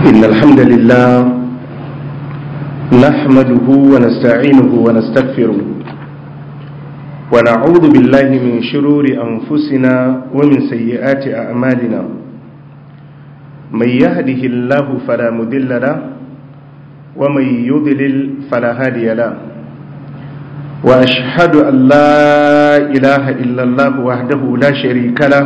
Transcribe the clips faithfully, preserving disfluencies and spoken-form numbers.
إن الحمد لله نحمده ونستعينه ونستغفره ونعوذ بالله من شرور أنفسنا ومن سيئات أعمالنا من يهده الله فلا مضل له ومن يضلل فلا هادي له وأشهد أن لا إله إلا الله وحده لا شريك له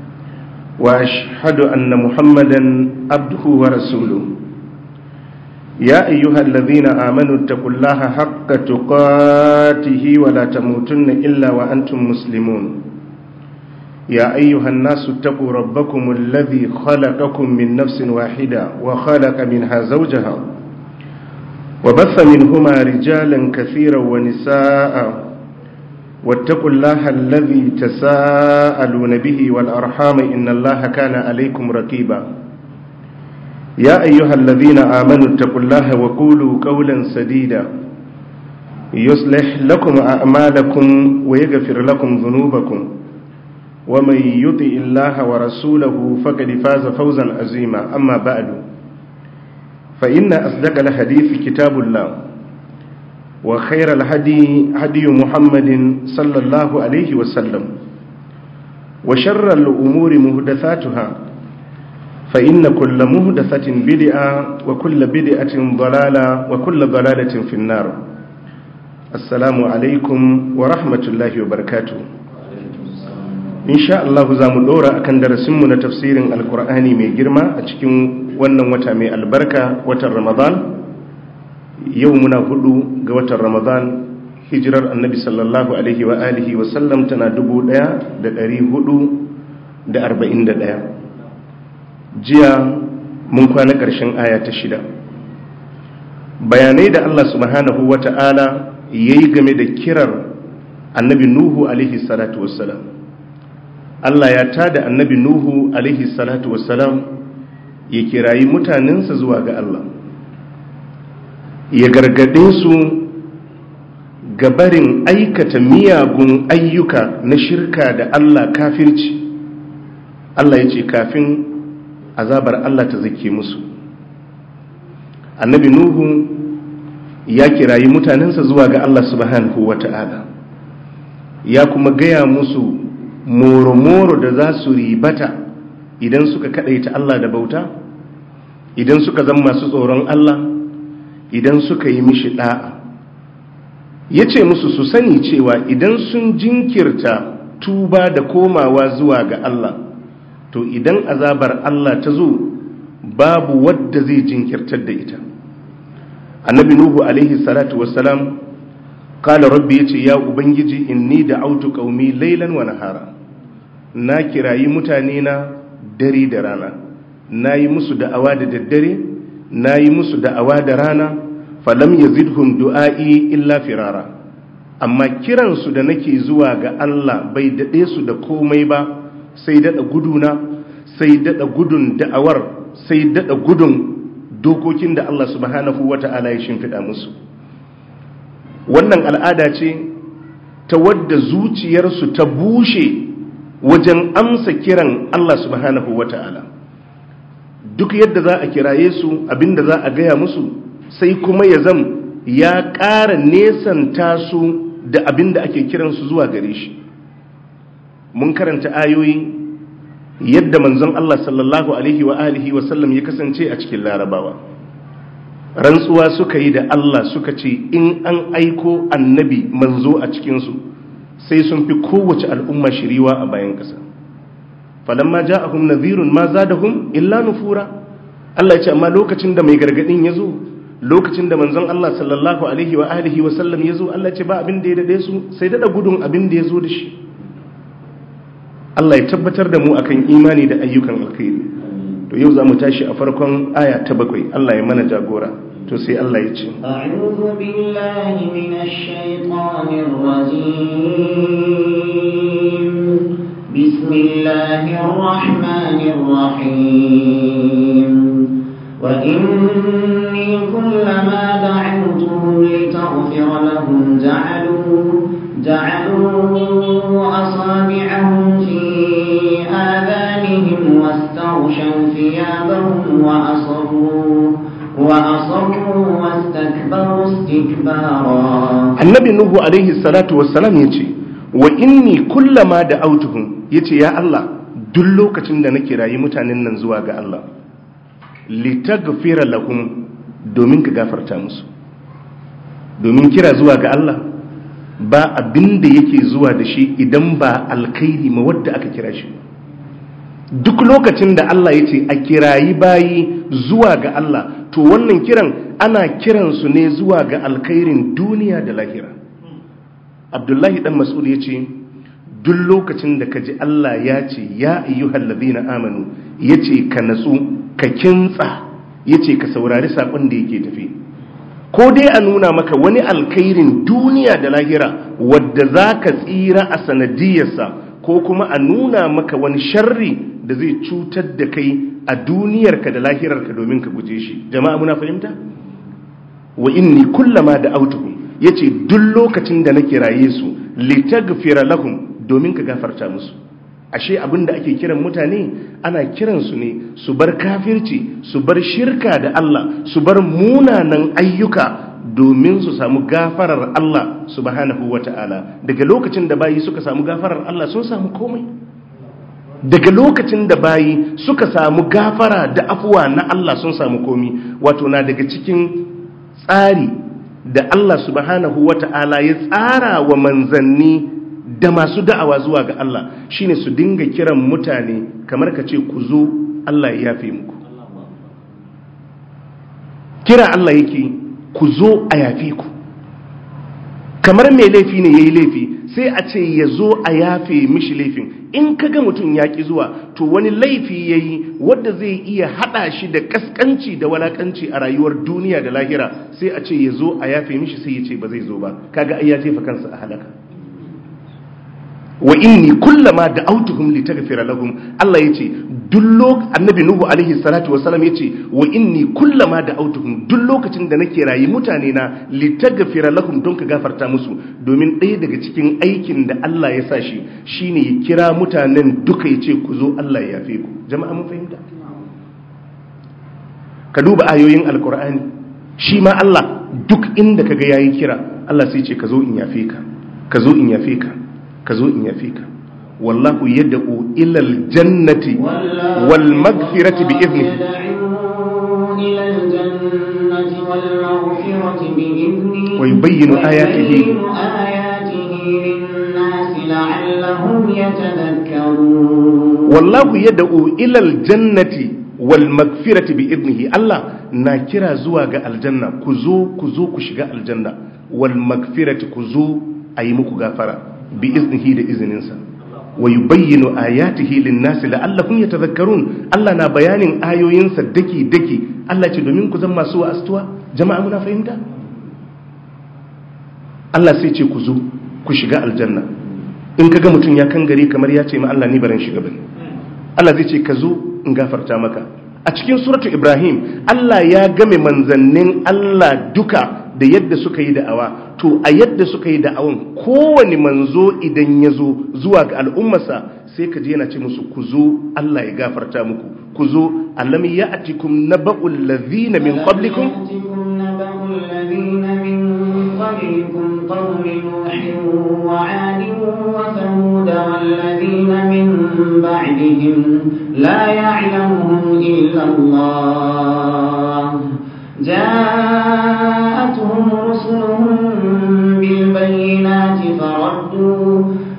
وأشهد أن محمدا عبده ورسوله يا أيها الذين آمنوا اتقوا الله حق تقاته ولا تموتن إلا وأنتم مسلمون يا أيها الناس اتقوا ربكم الذي خلقكم من نفس واحدة وخلق منها زوجها وبث منهما رجالا كثيرا ونساء واتقوا الله الذي تساءلون به والأرحام إن الله كان عليكم رقيبا يا أيها الذين آمنوا اتقوا الله وقولوا قولا سديدا يصلح لكم أعمالكم ويغفر لكم ذنوبكم ومن يطع الله ورسوله فقد فاز فوزا عظيما أما بعد فإن أصدق الحديث كتاب الله وخير الهدي هدي محمد صلى الله عليه وسلم وشر الأمور محدثاتها فإن كل محدثة بدعة وكل بدعة ضلالة وكل ضلالة في النار السلام عليكم ورحمة الله وبركاته إن شاء الله زامو دورا أكن درسمنا تفسير القرآن من جرما أتكين ونن وتامي البركة وتر رمضان يومنا هدو قوة رمضان هجرر النبي صلى الله عليه وآله وسلم تنا دبو ديا دا داري هدو دا أربعين دا ديا جيا منكوانا كرشن آية تشدا bayanai da Allah subhanahu wa ta'ala ya yi game da kirar annabi Nuhu alaihi salatu wassalam Allah ya tada annabi Nuhu alaihi salatu wassalam ya kirayi mutanensa zuwa ga Allah ya gargade su gabarin aikata miyagun ayyuka na shirka da Allah kafirci Allah ya ce kafin azabar Allah ta zake musu annabi Nuhu ya kirayi mutanensa zuwa ga Allah subhanahu wata'ala ya kuma gaya musu moro-moro da za su ribata idan suka kadaita Allah da bauta idan suka zama masu tsoron Allah idan suka yi mishi da'a ya ce musu su sani cewa idan sun jinkirta tuba da komawa zuwa ga Allah to idan azabar Allah ta zo babu wadda zai jinkirtar da ita annabi Nuhu alaihi salatu wassalam kala rabbi yace ya ubangiji inni da'autu qaumi laylan wa nahara na kirayi mutane na dare da rana nayi musu da'awa da daddare nayi musu da'awa da rana falam yazidhum du'ai illa firara amma kiransu da nake zuwa ga Allah bai dade su da komai ba sai dada guduna sai dada gudun da'awar sai dada gudun dokokin da Allah subhanahu wata'ala ya shimfida musu wannan al'ada ce ta wadda zuciyarsu ta bushe wajen amsa kiran Allah subhanahu wata'ala duk yadda za a kiraye su abinda za a gaya musu sai kuma ya zam ya ƙara nesanta su da abinda ake kiransu zuwa gare shi mun karanta ayoyi yadda manzon Allah sallallahu alaihi wa alihi wa sallam ya kasance a cikin larabawa rantsuwa suka yi da Allah suka ce in an aiko annabi manzo a cikinsu sai sun fi kowace al'umma shiriwa a bayan ƙasa falamma ja'ahum nadhirun ma zadahum illa nufura Allah ya ce amma lokacin da mai gargadin ya zo lokacin da manzon Allah sallallahu alaihi wa alihi wa sallam ya zo Allah ya ce ba abin da ya dade su sai dada gudun abin da ya zo da shi Allah ya tabbatar da mu akan imani da ayyukan alkhairi to yau za mu tashi a farkon aya ta bakwai Allah ya mana jagora to sai Allah ya ce a'udhu billahi minash shaitanir rajim bismillahir rahmanir rahim wa inni kullama da'awtuhum litaghfira lahum ja'alu جعلوا أصابعهم في آذانهم واستغشوا ثيابهم وأصروا وأصروا واستكبروا استكبارا. النبي نوح عليه الصلاة والسلام يتي وإني كلما دعوتهم يتي يا الله دلو كتن da nake rayi mutanen nan zuwa ga Allah litaghfira lahum domin ka gafarta musu. Domin kira zuwa ga Allah ba abin da yake zuwa da shi idan ba alkhairi ma wadda aka kira shi. Duk lokacin da Allah ya ce a kirayi bayi zuwa ga Allah, to wannan kiran ana kiransu ne zuwa ga alkhairin duniya da lahira. Abdullahi dan Mas'ud ya ce duk lokacin da ka ji Allah ya ce ya ayyuhal ladina amanu, ya ce ka natsu ka kintsa, ya ce ka saurari saƙon da yake tafi, ko dai a nuna maka wani alkhairin duniya da lahira wadda za ka tsira a sanadiyarsa, ko kuma a nuna maka wani sharri da zai cutar da kai a duniyarka da lahirarka domin ka guje shi. Jama'a muna fahimta? Wa inni kullama da autuhum, yace duk lokacin da na kiraye su litaghfira lahum, domin ka gafarta musu. Ashe abinda ake kiran mutane ana kiran su ne su bar kafirci, su bar shirka da Allah, su bar munanan ayyuka domin su samu gafarar Allah subhanahu wata'ala. Daga lokacin da bayi suka samu gafarar Allah sun samu komai. Daga lokacin da bayi suka samu gafara da afuwa na Allah sun samu komai. Wato na daga cikin tsari da Allah subhanahu wata'ala ya tsara wa manzanni da masu da'awa zuwa ga Allah shine su dinga kiran mutane kamar ka ce ku zo Allah ya yafe muku. Kira Allah yake ku zo a yafe ku. Kamar mai laifi ne yayi laifi sai a ce ya zo a yafe mishi laifin. In kaga mutum ya ki zuwa to wani laifi yayi wanda zai iya hada shi da kaskanci da walakanci a rayuwar duniya da lahira, sai a ce ya zo a yafe mishi sai ya ce ba zai zo ba. Kaga ai ya jefa kansa a halaka. Wa inni kullama da'awtuhum litaghfira lahum, Allah yace duk annabi nuhu alaihi salatu wasalam yace wa inni kullama da'awtuhum, duk lokacin da nake rayi mutane na litaghfira lahum don ka gafarta musu. Domin ɗaya daga cikin aikin da Allah ya sa shi shine ya kira mutanen duka yace ku zo Allah ya yafe ku. Jama'a mun fahimta? Ka duba ayoyin alqur'ani, shi ma Allah duk inda kaga yayi kira Allah sai ce ka zo in yafe ka, ka zo in yafe ka, ka zo in yafe ka. Wallahu yad'u ila aljannati wal maghfirati bi idnihi, wa yubayyinu ayatihi lin-nasi la'allahum yatadhakkarun. Wallahu yad'u ila aljannati wal maghfirati bi idnihi, Allah na kira zuwa ga aljanna, ku zo ku zo ku shiga aljanna, wal maghfirati ku zo ayi muku gafara bi iznihi da izininsa, wa yubayyinu ayatihi lin-nasi la'allahum yatadhakkarun. Allah na bayanin ayoyinsa daki daki. Allah ce domin ku zama masu wa'astuwa. Jama'a muna fahimta? Allah sai ce ku zo ku shiga aljanna. In kaga mutum ya kangare kamar ya ce ma Allah ni baran shiga bane, Allah zai ce ka zo in gafarta maka. A cikin suratu Ibrahim Allah ya game manzannin Allah duka da yadda suka yi da'awa. To a yadda suka yi da'awan, kowane manzo idan ya zo zuwa ga al'ummarsa sai ka je yana ce musu ku zo Allah ya gafarta muku, ku zo. Alam ya'tikum naba'ul ladhina min qablikum قوم نوح وعاد وثمود والذين من بعدهم لا يعلمهم إلا الله جاءتهم رسلهم بالبينات فردوا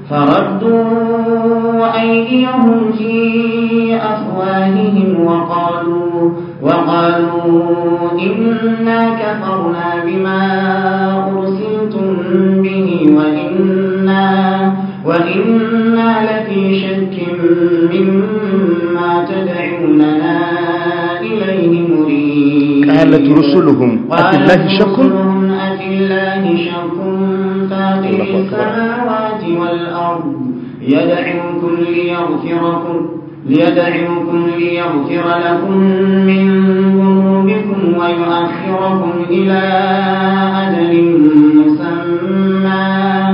فردوا أيديهم في أفواههم وقالوا وقالوا إنا كفرنا بما أرسلتم به وإنا وإنا لفي شك مما تدعوننا إليه مريب. قالت رسلهم أفي الله شك أفي الله شك فاطر السماوات والأرض يدعوكم ليغفركم ليدعوكم ليغفر لكم من ذنوبكم ويؤخركم إلى أجل مسمى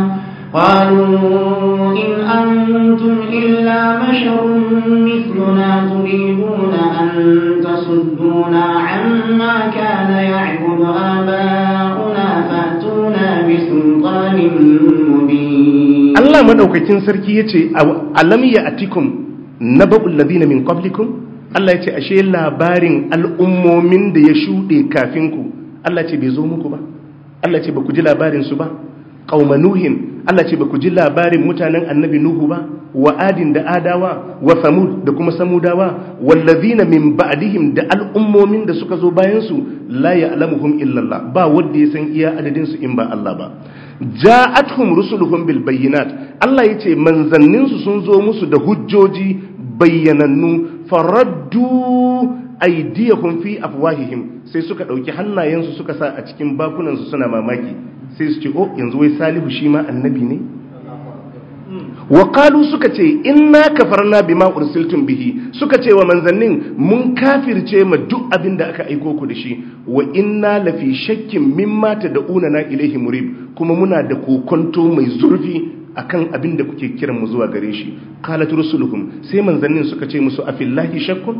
قالوا إن أنتم إلا بشر مثلنا تريدون أن أن تصدونا عما كان يعبد آباؤنا فأتونا بسلطان مبين. الله مدوكاكين سركي يتي ألم يأتكم نبأ الذين من قبلكم. Allah ya ce ashe labarin al'ummomin da ya shuɗe kafinku Allah ce bai zo muku ba, Allah ce ba ku ji labarinsu ba. Qauma Nuhin, Allah ce ba ku ji labarin mutanen annabi Nuhu ba, wa adin da adawa, wa samud da kuma samudawa, wallazina min ba'dihim da al'ummomin da suka zo bayansu la ya'lamuhum illallah, ba wanda ya san iya adadinsu in ba Allah ba. Ja'atuhum rusuluhum bil bayyinat, Allah ya ce manzanninsu sun zo musu da hujjoji bayyanannu, faraddu aydiyahum fi afwahihim, sai suka dauki hannayensu suka sa a cikin bakunansu suna mamaki, sai su ce oh yanzu wai Salihu shi ma annabi ne. Wa qalu suka ce inna kafarna bima ursiltum bihi, suka ce wa manzannin mun kafirce ma duk abin da aka aiko ku da shi, wa inna lafi shakkin mimma tad'una na ilaihi murib, kuma muna da kokonto mai zurfi akan abin da kuke kiran mu zuwa gare shi. Qalat rusuluhum, sai manzannin suka ce musu afillahi shakkun,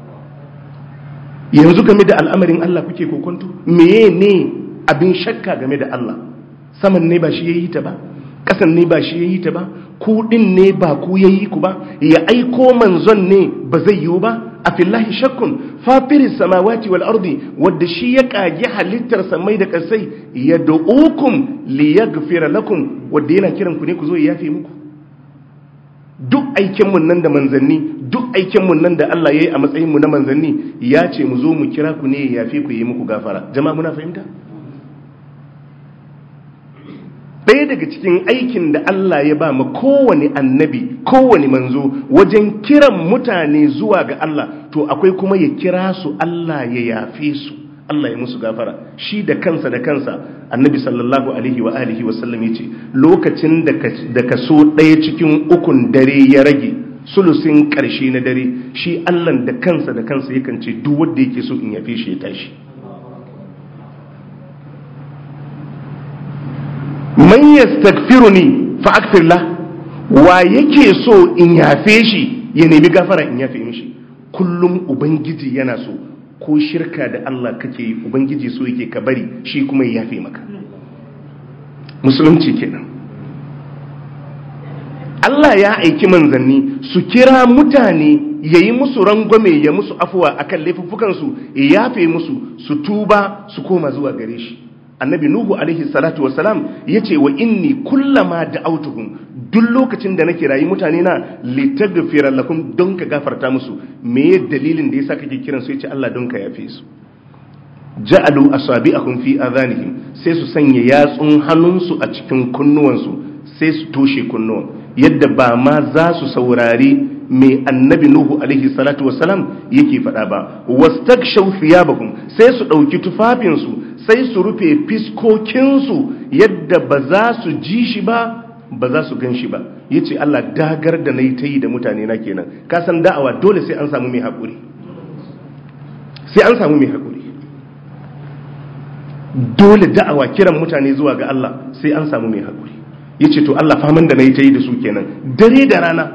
yanzu game da al'amarin Allah kuke kokonto? Meye ne abin shakka game da Allah? Saman ne ba shi yayi ta ba, kasan ne ba shi yayi ta ba, ku din ne ba ku yayi ku ba, ya aiko manzon ne ba zai yiwu ba? Afillahi shakkun fatiris samawati wal ardi, wadda shi ya kage halittar samai da kasai, yad'ukum liyaghfira lakum, wadda yana kiran ku ne ku zo ya yafe muku. Duk aikin mun nan da manzanni, duk aikin mun nan da Allah yayi a matsayin mu na manzanni, ya ce mu zo mu kira ku ne ya yafe ku, yi muku gafara. Jama'a muna fahimta? Ɗaya daga cikin aikin da Allah ya ba ma kowane annabi, kowane manzo wajen kiran mutane zuwa ga Allah, to akwai kuma ya kira su Allah ya yafe su, Allah ya musu gafara. Shi da kansa da kansa annabi sallallahu alaihi wa alihi wa sallam yace lokacin da da kaso ɗaya cikin ukun dare ya rage, sulusin ƙarshe na dare, shi Allah da kansa da kansa yakan ce duk wanda yake so in yafe shi ya tashi. Man yastaghfiruni fa aghfir la, wa yake so in yafe shi ya nemi gafara in yafe mishi. Kullum ubangiji yana so, ko shirka da Allah kake yi ubangiji so yake ka bari shi kuma ya yafe maka. Musulunci kenan. Allah ya aiki manzanni su kira mutane yayi musu rangwame, ya musu afuwa akan laifuffukan su, ya yafe musu, su tuba su koma zuwa gare shi. Annabi Nuhu alaihi salatu wassalam yace wa inni kullama da'awtuhum, duk lokacin da na kirayi mutane na litaghfira lakum, don ka gafarta musu. Me dalilin da yasa kake kiran su? Yace Allah don ka yafe su. Ja'alu asabi'ahum fi adhanihim, sai su sanya yatsun hannunsu a cikin kunnuwansu, sai su toshe kunnuwan yadda ba ma za su saurari mai annabi Nuhu alaihi salatu wassalam yake faɗa ba. Wastakshaw thiyabahum, sai su ɗauki tufafinsu sai su rufe fiskokinsu yadda ba za su ji shi ba, ba za su gan shi ba. Ya ce Allah dagar da na yi ta yi da mutane na kenan. Ka san da'awa dole sai an samu mai haƙuri, sai an samu mai haƙuri. Dole da'awa kiran mutane zuwa ga Allah sai an samu mai haƙuri. Ya ce to Allah faman da na yi ta yi da su kenan dare da rana,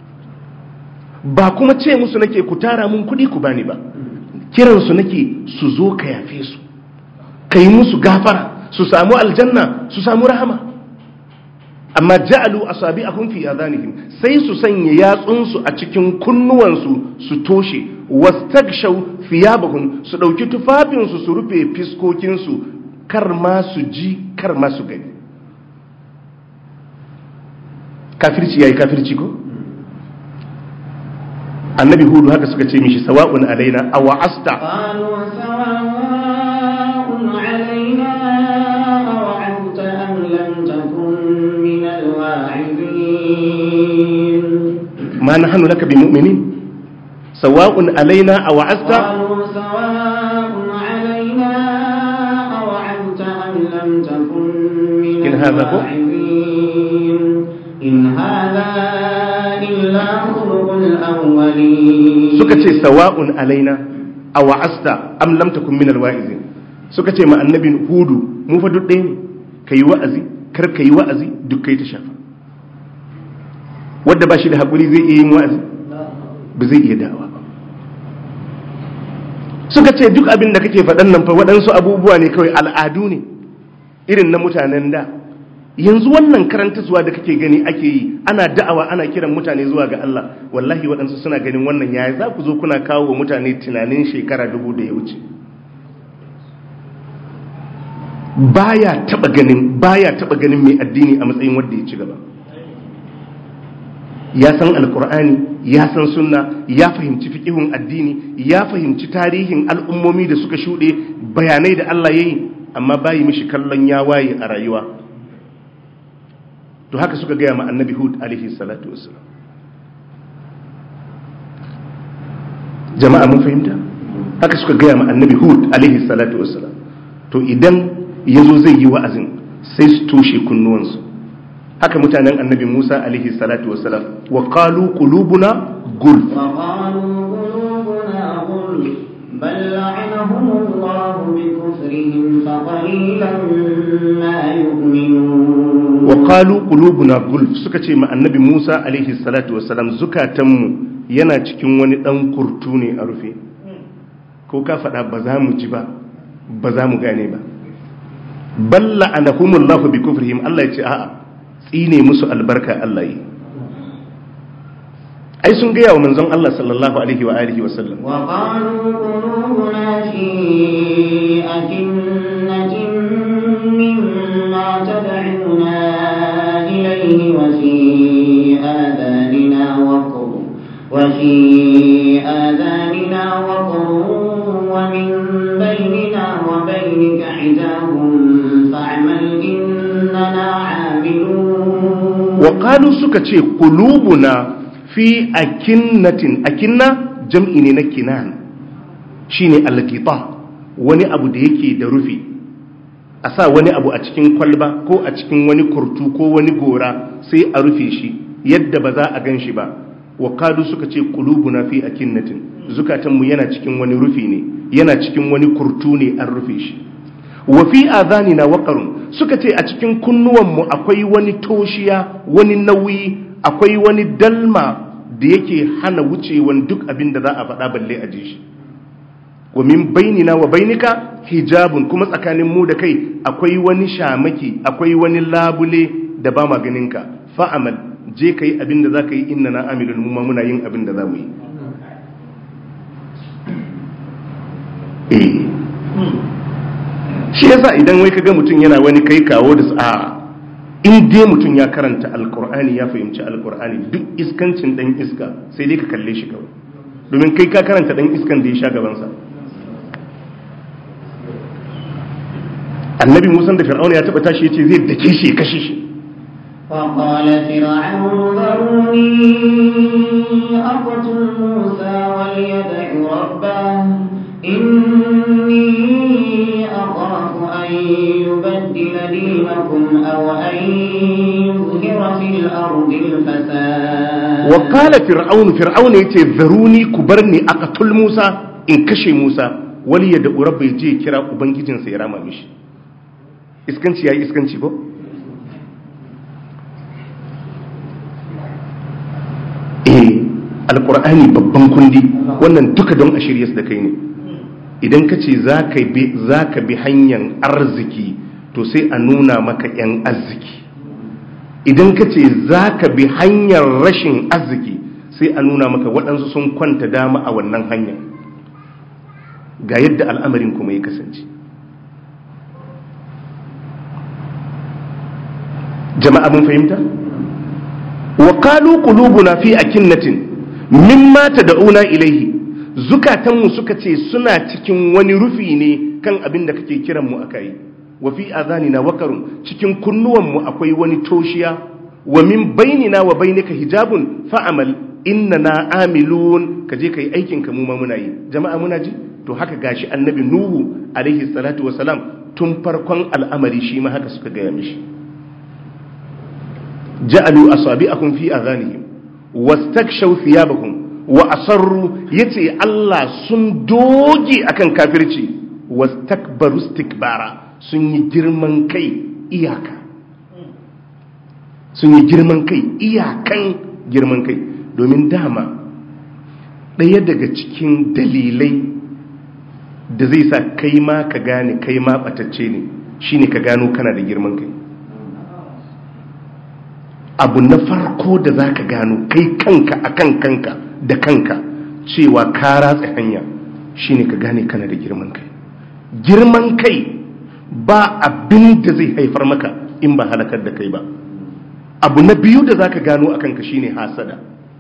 ba kuma ce musu nake ku tara mun kuɗi ku bani ba, kiransu nake su zo ka yafe su, ka yi musu gafara, su samu aljanna, su samu rahama. Amma ja'alu asabi'ahum fi adhanihim, sai su sanya yatsunsu a cikin kunnuwansu su toshe. Wastagshaw thiyabahum, su dauki tufafinsu su rufe fiskokinsu, kar ma su ji, kar ma su gani. Kafirci yayi kafirci ko? Annabi Hudu haka suka ce mishi sawa'un alaina aw asta. ما نحن لك بمؤمنين سواء علينا أوعظت سواء علينا أوعظت أم لم تكن من إن هذا الواعظين إن هذا إلا خلق الأولين. سكتي سواء علينا أوعظت أم لم تكن من الواعظين. سكتي ما النبي هود مفدد دين كي وأزي كر كي وأزي دكي تشافى. wadda ba shi da haƙuri zai iya yin wa'azi ba zai iya da'awa ba. suka ce duk abin da kake faɗan nan fa waɗansu abubuwa ne kawai, al'adu ne irin na mutanen da. Yanzu wannan karantarwa da kake gani ake yi, ana da'awa ana kiran mutane zuwa ga Allah, wallahi waɗansu suna ganin wannan yaya za ku zo kuna kawo wa mutane tunanin shekara dubu da ya wuce. Baya taba ganin baya taba ganin mai addini a matsayin wanda ya ci gaba. Ya san alkur'ani, ya san sunna, ya fahimci fiqihun addini, ya fahimci tarihin al'ummomi da suka shuɗe, bayanai da Allah ya yi, amma bayi mishi kallon ya waye a rayuwa. To haka suka gaya ma annabi Hud alaihi salatu wassalam. Jama'a mun fahimta? Haka suka gaya ma annabi Hud alaihi salatu wassalam. To idan yazo zai yi wa'azin sai su toshe kunnuwansu. Haka mutanen annabi Musa alaihi salatu wassalam, wa qalu qulubuna gulf, wa qalu qulubuna gulf bal la'anahumullahu bikufrihim faqalilan ma yu'minun. Wa qalu qulubuna gulf, suka ce ma annabi Musa alaihi salatu wassalam, zukatanmu yana cikin wani dan kurtu ne a rufe, ko ka faɗa ba za mu ji ba, ba za mu gane ba. Bal la'anahumullahu bikufrihim, Allah ya ce a'a, tsine musu albarka Allah yi. Ai sun gaya wa manzon Allah sallallahu alaihi wa alihi wa sallam, wa qalu qulubuna fi akinnatin mimma tad'una ilayhi wa fi adanina waqr wa fi adanina waqr wa min baynina wa baynika hijabun fa'mal innana 'amilun. Wa qalu suka ce qulubuna fi akinnatin, akinna jam'i ne na kinan, shine al-ghita, wani abu da yake da rufi, a sa wani abu a cikin kwalba ko a cikin wani kurtu ko wani gora sai a rufe shi yadda ba za a gan shi ba. Wa qalu suka ce qulubuna fi akinnatin, zukatanmu yana cikin wani rufi ne, yana cikin wani kurtu ne an rufe shi. Wa fi adhanina waqarun, suka ce a cikin kunnuwanmu akwai wani toshiya, wani nauyi, akwai wani dalma da yake hana wucewan duk abin da za a faɗa balle a ji shi. Wa min bainina wa bainika hijabun, kuma tsakanin mu da kai akwai wani shamaki, akwai wani labule da ba ma ganinka. Fa'amal, je kai abin da za ka yi, inna na amilun, mu ma muna yin abin da za mu yi. Eh. Shi yasa idan wai kaga mutum yana wani kai kawo da sa'a, in dai mutum ya karanta alkur'ani ya fahimci alkur'ani, duk iskancin dan iska sai dai ka kalle shi kawai, domin kai ka karanta dan iskan da ya sha gabansa. Annabi Musa da Fir'auna ya taba tashi yace zai dake shi ya kashe shi. وقال فرعون ذروني أقتل موسى وليدع ربه إني أخاف أن يبدل دينكم أو أن يظهر في الأرض الفساد. وقال فرعون فرعون يتي ذروني كبرني أقتل موسى إن كشي موسى وليدع ربه يجي كرا أبنجيجن سيراما مش إسكنشي يا إسكنشي بو. Alƙur'ani babban kundi, wannan duka don a shirye su da kai ne. Idan ka ce za ka bi hanyar arziki, to sai a nuna maka 'yan arziki. Idan ka ce za ka bi hanyar rashin arziki, sai a nuna maka waɗansu sun kwanta dama a wannan hanyar. Ga yadda al'amarin kuma ya kasance. Jama'a mun fahimta? Wa qalu qulubuna fi akinnatin mimma tad'una ilaihi, zukatanmu suka ce suna cikin wani rufi ne kan abin da kake kiran mu akai. Wa fi adhanina waqarun, cikin kunnuwanmu akwai wani toshiya. Wa min bainina wa bainika hijabun fa'amal innana amilun, kaje kai aikin ka mu ma muna yi. Jama'a muna ji? To haka gashi annabi Nuhu alaihi salatu wasalam tun farkon al'amari shi ma haka suka gaya mishi. Ja'alu asabi'akum fi adhanihim wastakshaw thiyabakum wa asarru, yace Allah sun doge akan kafirci, wastakbaru istikbara, sun yi girman kai iyaka, sun yi girman kai iyakan girman kai. Domin dama ɗaya daga cikin dalilai da zai sa kai ma ka gane kai ma batacce ne shine ka gano kana da girman kai. Abu na farko da za ka gano kai kanka akan kanka da kanka cewa ka ratsa hanya shine ka gane kana da girman kai. Girman kai ba abin da zai haifar maka in ba halakar da kai ba. Abu na biyu da za ka gano a kanka shine hasada.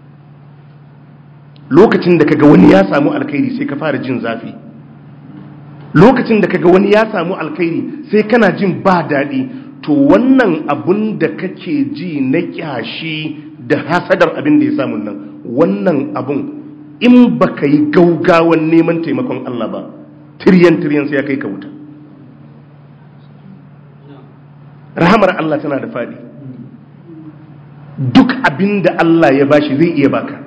Lokacin da kaga wani ya samu alkhairi sai ka fara jin zafi. Lokacin da kaga wani ya samu alkhairi sai kana jin ba daɗi. To wannan abun da kake ji na kyashi da hasadar abin da ya samu nan, wannan abun in baka yi gaugawan neman taimakon Allah ba, tiryan tiryan sai ya kai ka wuta. Rahamar Allah tana da faɗi. Duk abin da Allah ya bashi zai iya baka.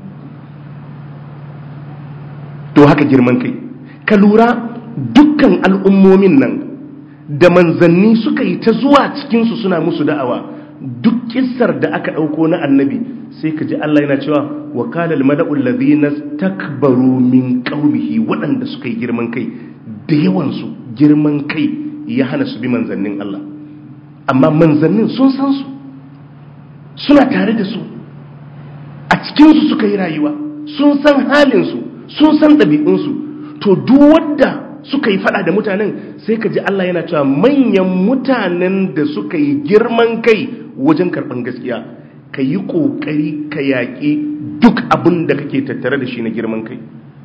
To haka girman kai. Ka lura dukkan al'ummomin nan da manzanni suka yi ta zuwa cikinsu suna musu da'awa, duk kissar da aka ɗauko na annabi sai ka ji Allah yana cewa wa qala al mala'u alladhina istakbaru min qaumihi, waɗanda suka yi girman kai da yawansu girman kai ya hana su bi manzannin Allah. Amma manzannin sun san su, suna tare da su, a cikinsu suka yi rayuwa, sun san halinsu, sun san ɗabi'unsu. To duk wanda suka yi fada da mutanen sai ka ji Allah yana cewa manyan mutanen da suka yi girman kai wajen karɓan gaskiya, ka yi ƙoƙari ka yaƙi duk abin da kake tattare da shi na girman kai.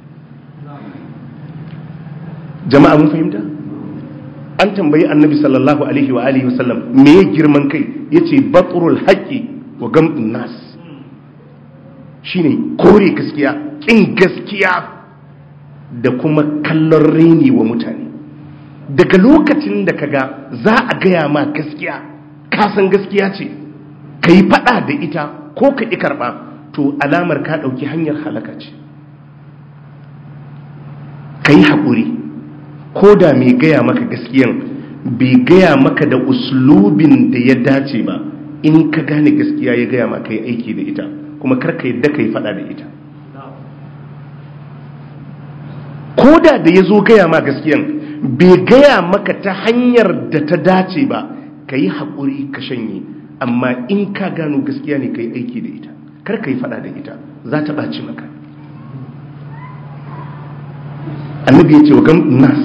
Jama'a mun fahimta? An tambayi annabi sallallahu alaihi wa alihi wasallam me ya girman kai, yace batrul haqqi wa gamdun nas, shine kore gaskiya, kin gaskiya da kuma kallon reni wa mutane. Daga lokacin da kaga za a gaya ma gaskiya, ka san gaskiya ce, ka yi fada da ita ko ka ƙi karɓa, to alamar ka ɗauki hanyar halaka ce. Ka yi haƙuri, ko da mai gaya maka gaskiyan bai gaya maka da uslubin da ya dace ba, in ka gane gaskiya ya gaya maka yi aiki da ita, kuma karka yadda ka yi fada da ita. Ko da da ya zo gaya ma gaskiyan bai gaya maka ta hanyar da ta dace ba, ka yi haƙuri ka shanye, amma in ka gano gaskiya ne ka yi aiki da ita, kar ka yi faɗa da ita, za ta ɓaci maka. Annabi ya ce wa gam nas,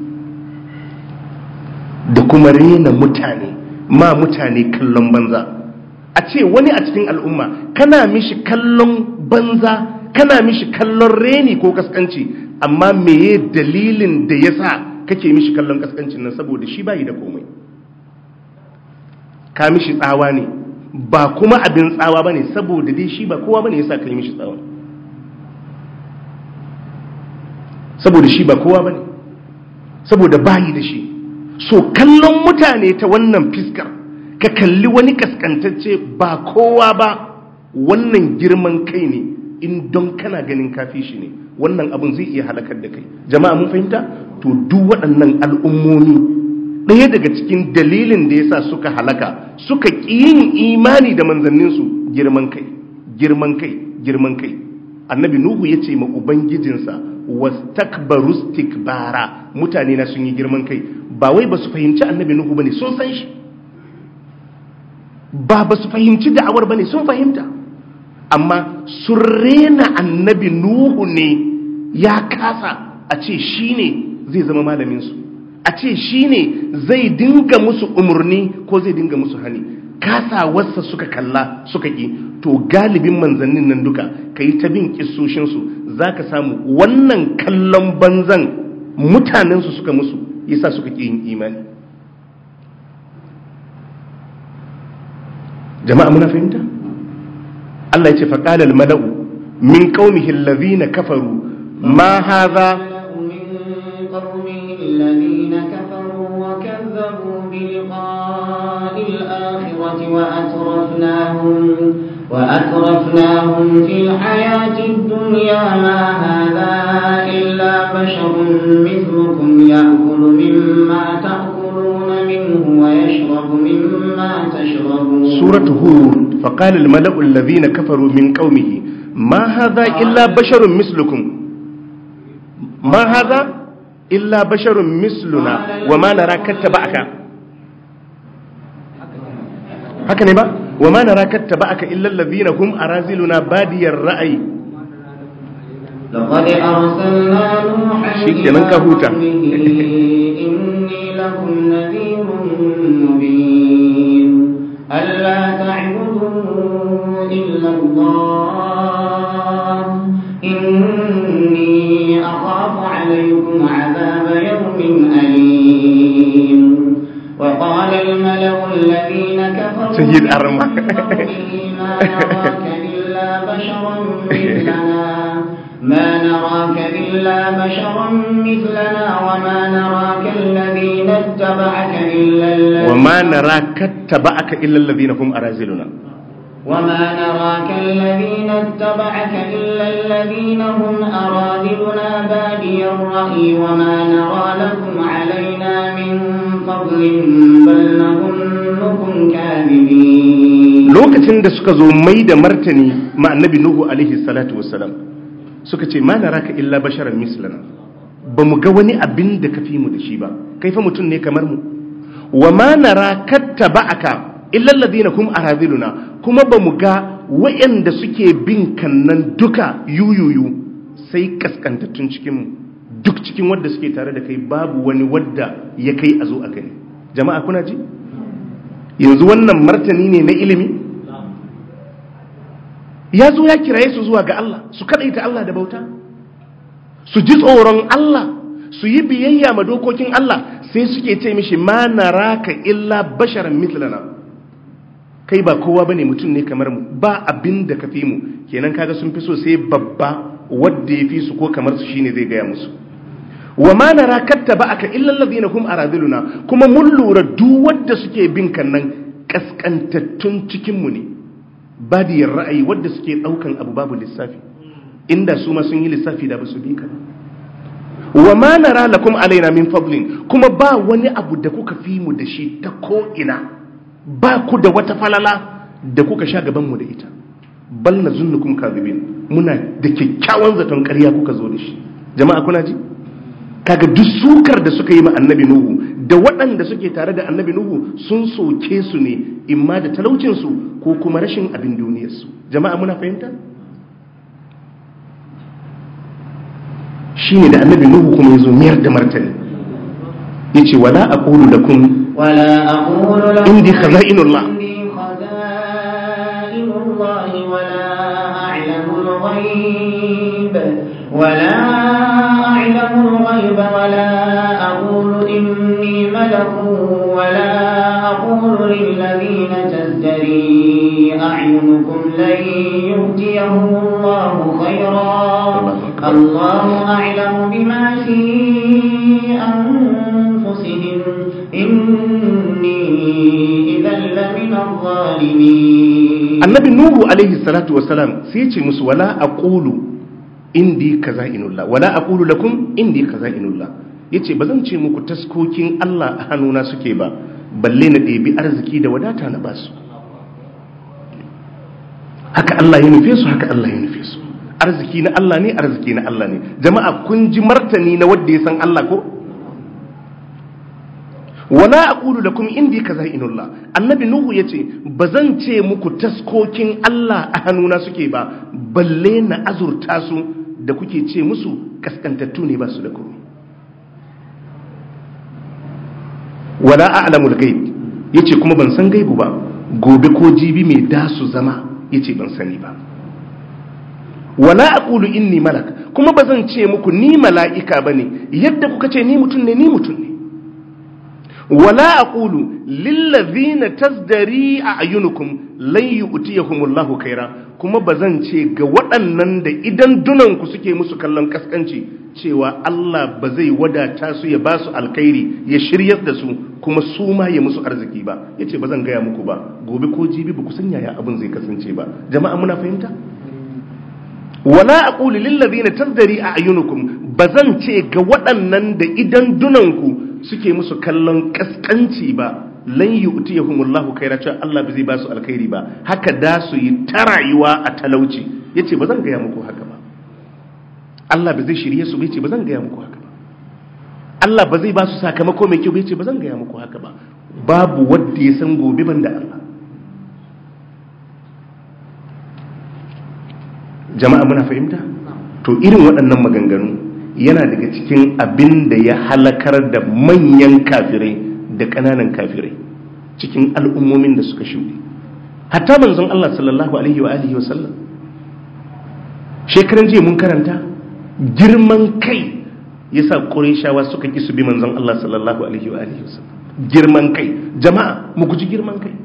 da kuma rena mutane, ma mutane kallon banza. A ce wani a cikin al'umma kana mishi kallon banza, kana mishi kallon reni ko kaskanci, amma meye dalilin da ya sa kake mishi kallon kaskancin nan? Saboda shi bayi da komai. Ka mishi tsawa ne, ba kuma abin tsawa ba ne, saboda dai shi ba kowa ba ne ya sa ka yi mishi tsawa. Saboda shi ba kowa ba ne, saboda bayi da shi. So kallon mutane ta wannan fiskar, ka kalli wani kaskantacce ba kowa ba, wannan girman kai ne. In don kana ganin kafi shi ne, wannan abun zai iya halakar da kai. Jama'a mun fahimta? To duk waɗannan al'ummomi, ɗaya daga cikin dalilin da yasa suka halaka, suka ƙi yin imani da manzanninsu, girman kai, girman kai, girman kai. Annabi Nuhu ya ce ma Ubangijinsa, wastakbaru istikbara, mutane na sun yi girman kai. Ba wai ba su fahimci annabi Nuhu bane, sun san shi. Ba ba su fahimci da'awar bane, sun fahimta. Amma sun rena annabi Nuhu ne, ya kasa a ce shi ne zai zama malaminsu, a ce shi ne zai dinga musu umarni ko zai dinga musu hani. Kasa wasa suka kalla suka ƙi. To galibin manzannin nan duka ka yi ta bin ƙisoshinsu, za ka samu wannan kallon banzan mutanensu suka musu yasa suka ƙi yin imani. Jama'a muna fahimta? Allah ya ce faqala al-mala'u min qaumihi alladhina kafaru ma hadha min qaumihi alladhina kafaru wa kazzabu bi liqa'i al-akhirati wa atrafnahum wa atrafnahum fil hayati ad-dunya ma hadha illa basharun mithlukum ya'kulu mimma ta'kuluna minhu wa yashrabu mimma tashrabun. Suratu Hud. فقال الملأ الذين كفروا من قومه ما هذا إلا بشر مثلكم ما هذا illa basharun misluna wa ma nara kattaba'aka haka ne ba wa ma nara kattaba'aka illa alladhina hum araziluna badiyar ra'ayi laqad arsalna nuhan shikenan ka huta inni lakum nadhirun mubin alla ta'budu illa Allah inni akhafu alaykum 'adhaba yawmin alim وقال الملأ الذين كفروا سيد أرمى ما نراك إلا بشرا مثلنا ما نراك إلا بشرا مثلنا وما نراك الذين اتبعك إلا الذين وما نراك اتبعك إلا الذين هم أرازلنا وما نراك الذين اتبعك إلا الذين هم أرادلنا بادي الرأي وما نرى لكم علينا من فضل بل نظنكم كاذبين. lokacin da suka zo mai da martani ma annabi Nuhu alaihi salatu wassalam suka ce ma naraka illa basharan mislana ba mu ga wani abin da kafi mu da shi ba kai fa mutum ne kamar mu wa ma naraka tabaka illa alladhina kum araziluna kuma ba mu ga wayanda suke bin kannan duka yuyuyu sai kaskantattun cikin mu duk cikin wanda suke tare da kai babu wani wadda ya kai a zo a gani. Jama'a kuna ji yanzu wannan martani ne na ilimi ya zo ya kiraye su zuwa ga Allah su kadaita Allah da bauta su ji tsoron Allah su yi biyayya ma dokokin Allah sai suke ce mishi ma naraka illa basharan mithlana kai ba kowa bane mutum ne kamar mu ba abin da kafi mu kenan kaga sun fi so sai babba wanda yafi su ko kamar su shine zai gaya musu wa ma nara kattaba'aka illa alladhina hum aradiluna kuma mun lura duk wanda suke bin kan nan kaskantattun cikin mu ne badiyar ra'ayi wanda suke daukan abu babu lissafi inda su ma sun yi lissafi da basu bi ka wa ma nara lakum alaina min fadlin kuma ba wani abu da kuka fi mu da shi ta ko ina ba ku da wata falala da kuka sha gaban mu da ita bal nazunnukum kadhibin muna da kyakkyawan zaton ƙarya kuka zo da shi. Jama'a kuna ji kaga duk sukar da suka yi ma annabi Nuhu da waɗanda suke tare da annabi Nuhu sun soke su ne imma da talaucin su ko kuma rashin abin duniyar su. Jama'a muna fahimta shine da annabi Nuhu kuma yazo miyar da martani yace wala aqulu lakum ولا أقول لكم عندي خزائن الله عندي خزائن الله ولا أعلم الغيب ولا أعلم الغيب ولا أقول إني ملك ولا أقول للذين تزدري أعينكم لن يؤتيهم الله خيرا الله أعلم بما في أنفسهم إني إذا لمن الظالمين. النبي نوح عليه الصلاة والسلام سيتي مس ولا أقول إندي خزائن الله ولا أقول لكم إندي خزائن الله yace bazan ce muku taskokin Allah a hannuna suke ba balle na ɗebi arziki da wadata na basu haka Allah ya nufe su haka Allah ya nufe su arziki na Allah ne arziki na Allah ne. Jama'a kun ji martani na wanda ya san Allah ko wala aqulu lakum indi kaza'inullah annabi nuhu yace bazan ce muku taskokin Allah a hannuna suke ba balle na azurta su da kuke ce musu kaskantattu ne ba su da komai wala a'lamul ghaib yace kuma ban san gaibu ba gobe ko jibi mai da su zama yace ban sani ba wala aqulu inni malak kuma bazan ce muku ni mala'ika bane yadda kuka ce ni mutun ne ni mutun ne wala aqulu lillazina tazdari a'yunukum lan yu'tiyahumullahu khaira kuma bazan ce ga waɗannan da idan dunanku suke musu kallon kaskanci cewa Allah ba zai wadata su ya ba su alkhairi ya shiryar da su kuma su ma ya musu arziki ba yace bazan gaya muku ba gobe ko jibi ba ku san yaya abin zai kasance ba. Jama'a muna fahimta wala aqulu lillazina tazdari a'yunukum bazan ce ga waɗannan da idan dunanku suke musu kallon kaskanci ba lan yu'tiyahumullahu khaira cha Allah ba zai ba su alkhairi ba haka da su yi ta rayuwa a talauci yace bazan ga ya muku haka ba Allah ba zai shirye su ba yace bazan ga ya muku haka ba Allah ba zai ba su sakamako mai kyau ba, yace ba zan gaya muku haka ba, babu wanda ya san gobe banda Allah. Jama'a muna fahimta? To irin waɗannan maganganu yana daga cikin abin da ya halakar da manyan kafirai da ƙananan kafirai cikin al'ummomin da suka shuɗe. Hatta manzon Allah sallallahu alaihi wa alihi wa sallam, shekaran jiya mun karanta girman kai yasa Qurayshawa suka ki su bi manzon Allah sallallahu alaihi wa alihi wa sallam. Girman kai, jama'a mu guji girman kai.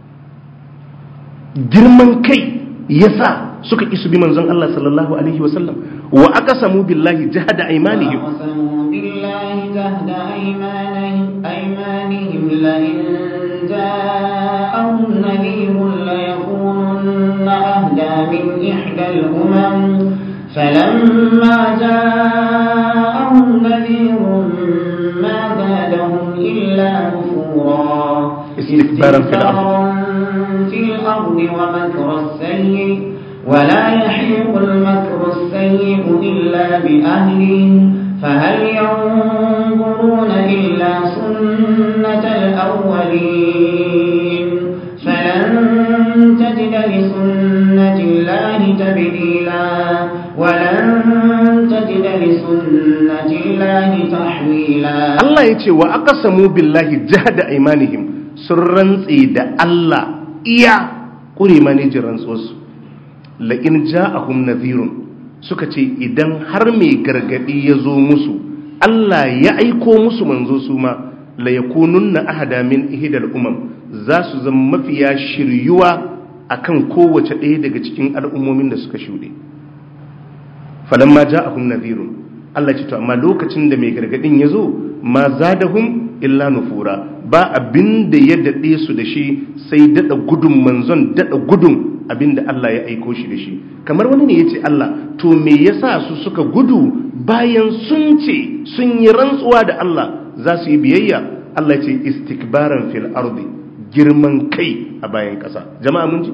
Girman kai yasa suka ki su bi manzon Allah sallallahu alaihi wa sallam. Wa aqsamu billahi jahada aymanihim aqsamu billahi jahada aymanihim aymanihim la in ja'ahum nadhirun la yakununna ahda min ihda al-umam falamma ja'ahum nadhirun ma zadahum illa nufura istikbaran fil ardi wa makra as-sayyi ولا يحيق المكر السيء إلا بأهله فهل ينظرون إلا سنة الأولين فلن تجد لسنة الله تبديلا ولن تجد لسنة الله تحويلا. الله يتي وأقسموا بالله جهد أيمانهم سرن سيد الله إيا قولي ما نجي رنسوس la'in ja'ahum nadhirun, suka ce idan har mai gargadi ya zo musu, Allah ya aiko musu manzo su ma, la yakununna ahada min ihdal umam, za su zama mafiya shiryuwa akan kowace ɗaya daga cikin al'ummomin da suka shuɗe. Falamma ja'ahum nadhirun, Allah ce to amma lokacin da mai gargadin ya zo, ma zadahum illa nufura, ba abin da ya daɗe su da shi sai daɗa gudun manzon, daɗa gudun abinda Allah ya aiko shi da shi. Kamar wani ne ya ce Allah, to me yasa su suka gudu bayan sun ce sun yi rantsuwa da Allah za su yi biyayya? Allah ce istikbaran fil ardi, girman kai a bayan ƙasa. Jama'a mun ji?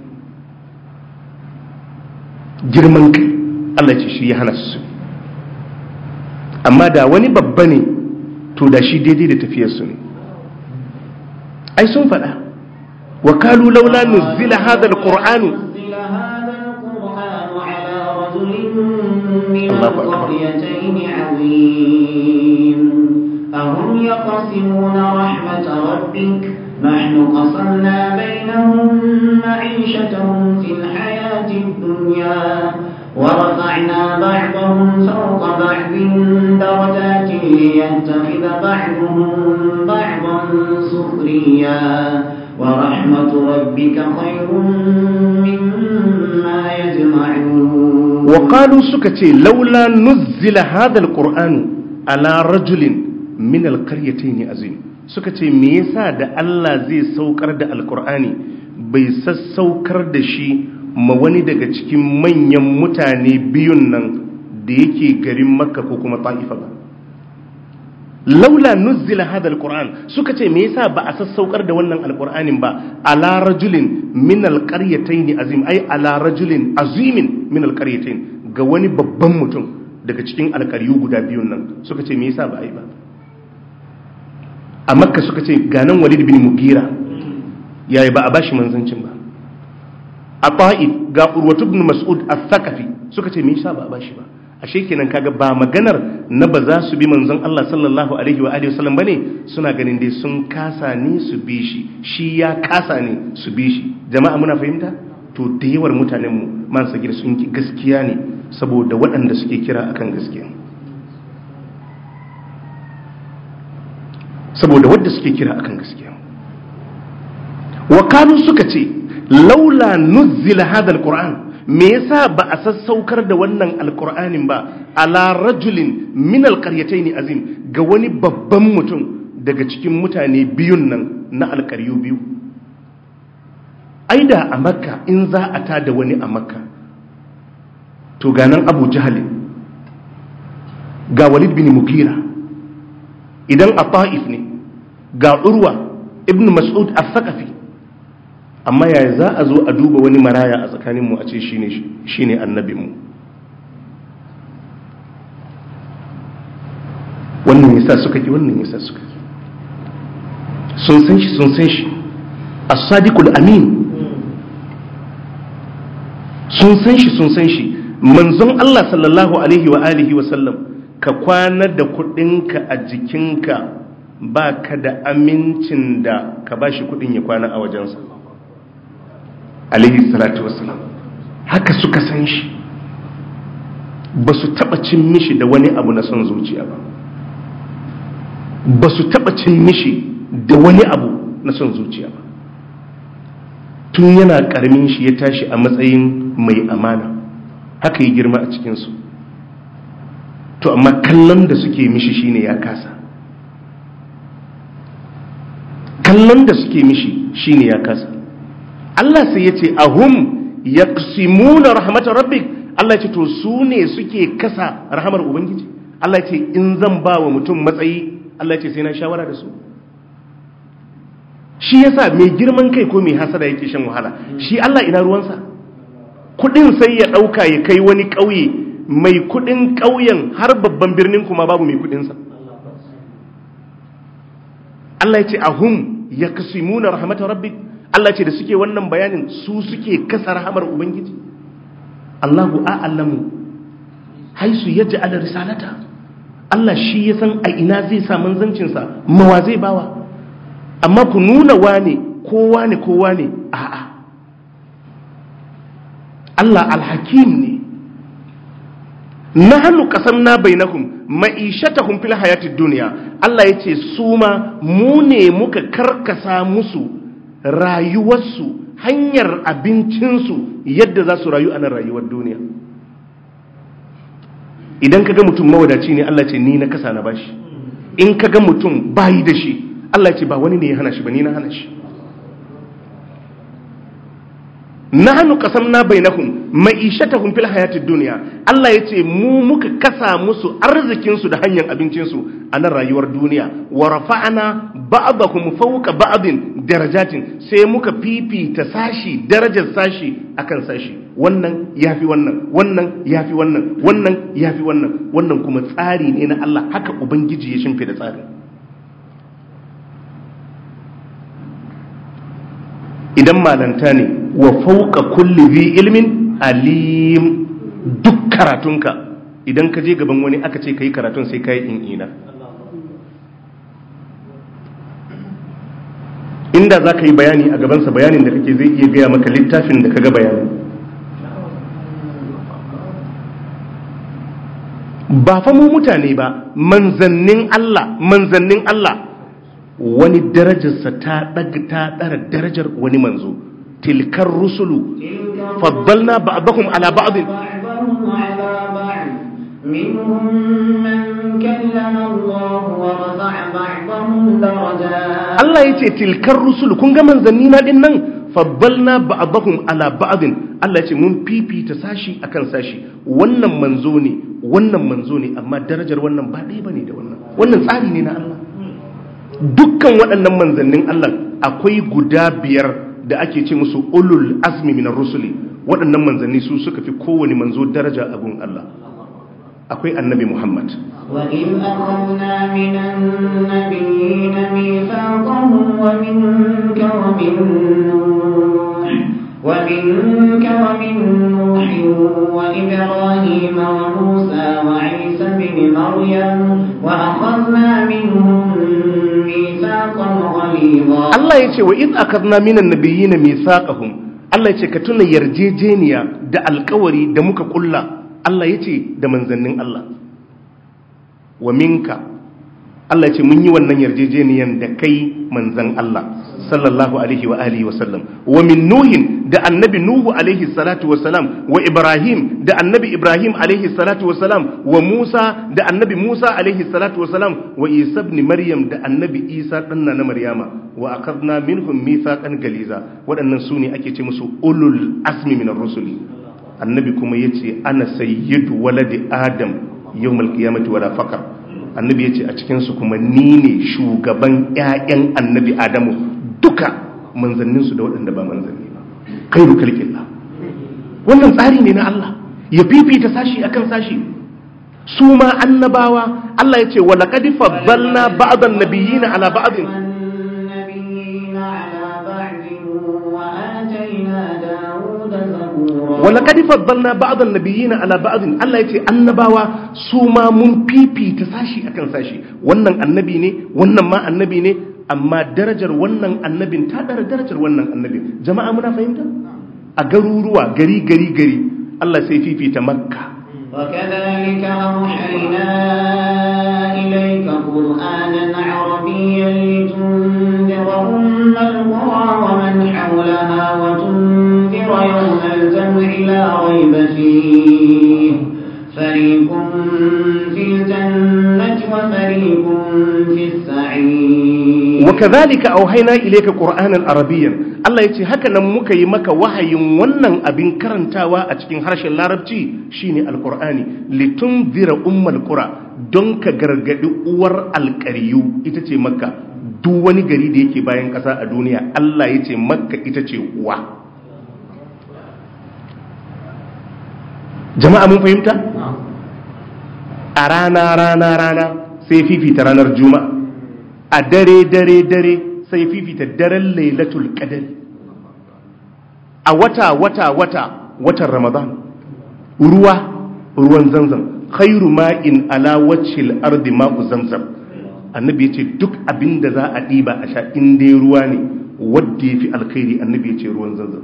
Girman kai Allah ce shi ya hana su. Amma da wani babba ne to da shi daidai da tafiyarsu ne. Ai sun faɗa وقالوا لولا نزل هذا القرآن على رجل من القريتين عظيم أهم يقسمون رحمة ربك نحن قسمنا بينهم معيشتهم في الحياة الدنيا ورفعنا بعضهم فوق بعض درجات ليتخذ بعضهم بعضا سخريا ورحمة ربك خير مما يجمعون. وقالوا سكتي لولا نزل هذا القرآن على رجل من القريتين عظيم. سكتي ميسا دا الله زي سوكر دا القرآن بيس سوكر دا شي مواني دا cikin manyan mutane biyun nan da yake garin Makka ko kuma Taifa ba. laula nuzila hada alquran, suka ce me yasa ba a sassaukar da wannan alqur'anin ba ala rajulin min alqaryatayn azim, ai ala rajulin azimin min alqaryatayn, ga wani babban mutum daga cikin alqaryu guda biyun nan. Suka ce me yasa ba ai ba? A Makka suka ce ganan Walid bin Mughira yayi ba a bashi manzancin ba. A Ta'if ga Urwatu ibn Mas'ud al-Thaqafi, suka ce me yasa ba a bashi ba? Ashe kenan kaga ba maganar na ba za su bi manzon Allah sallallahu alaihi wa alihi wasallam bane, suna ganin dai sun kasa ne su bi shi, shi ya kasa ne su bi shi. Jama'a muna fahimta? To da yawar mutanen mu man sagir sun ki gaskiya ne saboda waɗanda suke kira akan gaskiya. Saboda wanda suke kira akan gaskiya. Wa kanu suka ce laula nuzila hadha alquran, me yasa ba a sassaukar da wannan alkur'anin ba ala rajulin min alqaryatayn azim, ga wani babban mutum daga cikin mutane biyun nan na alkaryu biyu. Aida a Makka in za a tada wani a Makka to ganan Abu Jahal ga Walid bin Mughira, idan a Ta'if ne ga Urwa ibn Mas'ud al-Thaqafi. Amma yaya za a zo a duba wani maraya a tsakaninmu a ce shi ne annabinmu? wannan yasa suka ki wannan yasa suka ki sun san shi sun san shi as-sadiqul amin sun san shi sun san shi manzon Allah sallallahu alaihi wa alihi wa sallam ka kwana da kudinka a jikinka ba ka da amincin da ka bashi kudin ya kwana a wajensa alaihi salatu wassalam. Haka suka san shi, ba su taba cin mishi da wani abu na son zuciya ba, ba su taba cin mishi da wani abu na son zuciya ba. Tun yana karamin shi ya tashi a matsayin mai amana, haka yi girma a cikinsu. To amma kallon da suke mishi shine ya kasa, kallon da suke mishi shine ya kasa. Allah sai ya ce ahum yaqsimuna rahmatar rabbik, Allah ya ce to su ne suke kasa rahamar ubangiji. Allah ya ce in zan ba wa mutum matsayi, Allah ya ce sai na shawara da su. Shi yasa mai girman kai ko mai hasada yake shan wahala, shi Allah ina ruwansa. Kudin sai ya dauka ya kai wani kauye, mai kudin kauyen har babban birnin kuma babu mai kudin sa. Allah ya ce ahum yaqsimuna rahmatar rabbik, Allah ce da suke wannan bayanin su suke kasa rahamar ubangiji. Allahu a'lamu haisu yaj'al risalata, Allah shi ya san a ina zai sa manzancin sa, mawa zai bawa. Amma ku nuna wane kowa ne kowa ne, a'a, Allah alhakim ne. Nahnu qasamna bainahum ma'ishatahum fil hayatid dunya, Allah yace su ma mu ne muka karkasa musu rayuwarsu, hanyar abincinsu, yadda za su rayu a nan rayuwar duniya. Idan kaga mutum mawadaci ne, Allah ce ni na kasa na bashi. In kaga mutum bayi da shi, Allah ce ba wani ne ya hana shi ba, ni na hana shi. Nahnu qasamna bainahum ma'ishatahum fil hayatid dunya, Allah yace mu muka kasa musu arzikin su da hanyar abincin su a nan rayuwar duniya. Wa rafa'ana ba'dahum fawqa ba'din darajatin, sai muka fifita sashi darajar sashi akan sashi. Wannan yafi wannan, wannan yafi wannan, wannan yafi wannan. Wannan kuma tsari ne na Allah, haka ubangiji ya shimfida tsari. Idan malanta ne, wa fauka kulli zi ilmin alim, duk karatunka idan ka je gaban wani aka ce kai karatun sai kai in ina. Inda za ka yi bayani a gabansa, bayanin da kake zai iya gaya maka littafin da ka ga bayanin. Ba fa mu mutane ba, manzannin Allah, manzannin Allah wani darajarsa ta ɗaga ta ɗara darajar wani manzo. Tilkar rusulu faddalna ba'dahum ala ba'd, minhum man kallama Allah wa rafa'a ba'dahum darajat. Allah yace tilkar rusulu, kun ga manzanni na din nan, faddalna ba'dahum ala ba'd, Allah yace mun fifita sashi akan sashi. Wannan manzo ne, wannan manzo ne, amma darajar wannan ba ɗaya bane da wannan. Wannan tsari ne na Allah. Dukkan waɗannan manzannin Allah akwai guda biyar da ake ce musu ulul azmi minar rusuli. Waɗannan manzanni su suka fi kowane manzo daraja a gun Allah. Akwai annabi Muhammad. Wa in akhadna minan nabiyyin mithaqahum wa minka wa min Nuh wa minka wa min Nuh wa Ibrahim wa Musa wa Isa ibn Maryam wa akhadna minhum mithaqan ghalidha. Allah yace wa in akhadna minan nabiyyin mithaqahum, Allah yace ka tuna yarjejeniya da alƙawari da muka kulla. Allah yace da manzannin Allah, wa minka, Allah yace mun yi wannan yarjejeniyan da kai manzan Allah sallallahu alaihi wa alihi wa sallam. Wa min Nuhin, da annabi Nuhu alaihi salatu wa salam. Wa Ibrahim, da annabi Ibrahim alaihi salatu wa salam. Wa Musa, da annabi Musa alaihi salatu wa salam. Wa Isa ibn Maryam, da annabi Isa danna na Maryama. Wa akhadna minhum mithaqan galiza. Waɗannan su ne ake ce musu ulul azmi minar rusuli. Annabi kuma yace ana sayyidu waladi Adam yawmal qiyamati wala faqar. Annabi yace a cikin su kuma ni ne shugaban ƴaƴan annabi Adamu, duka manzannin su da waɗanda ba manzanni ba. Khairu khalqillah. Wannan tsari ne na Allah, ya fifita sashi akan sashi. su ma annabawa Allah ya ce wala qad faddalna ba'dan nabiyina ala ba'din wala qad faddalna ba'dan nabiyina ala ba'din Allah ya ce annabawa su ma mun fifita sashi akan sashi, wannan annabi ne wannan ma annabi ne, amma darajar wannan annabin ta dara darajar wannan annabin. Jama'a muna fahimta? A garuruwa gari gari gari Allah sai fifita Makka. وكذلك أوحينا إليك قرآنا عربيا لتنذر أم القرى ومن حولها وتنذر يوم الجمع لا ريب فيه فريق في الجنة وفريق في السعير. وكذلك أوحينا إليك قرآنا عربيا Allah ya ce haka nan muka yi maka wahayin wannan abin karantawa a cikin harshen larabci shine alqur'ani litunzira ummal qura, don ka gargadi uwar alqariyu ita ce makka. Duk wani gari da yake bayan ƙasa a duniya Allah ya ce makka ita ce uwa. Jama'a mun fahimta? A rana rana rana sai fifita ranar juma'a, a dare dare dare sai fifita daren lailatul qadr, a wata wata wata watan ramadan, ruwa ruwan zamzam, khairu ma'in ala wajhil ardi ma'u zamzam. Annabi yace duk abinda za a diba a sha in dai ruwa ne wanda yafi alkhairi, annabi yace ruwan zamzam.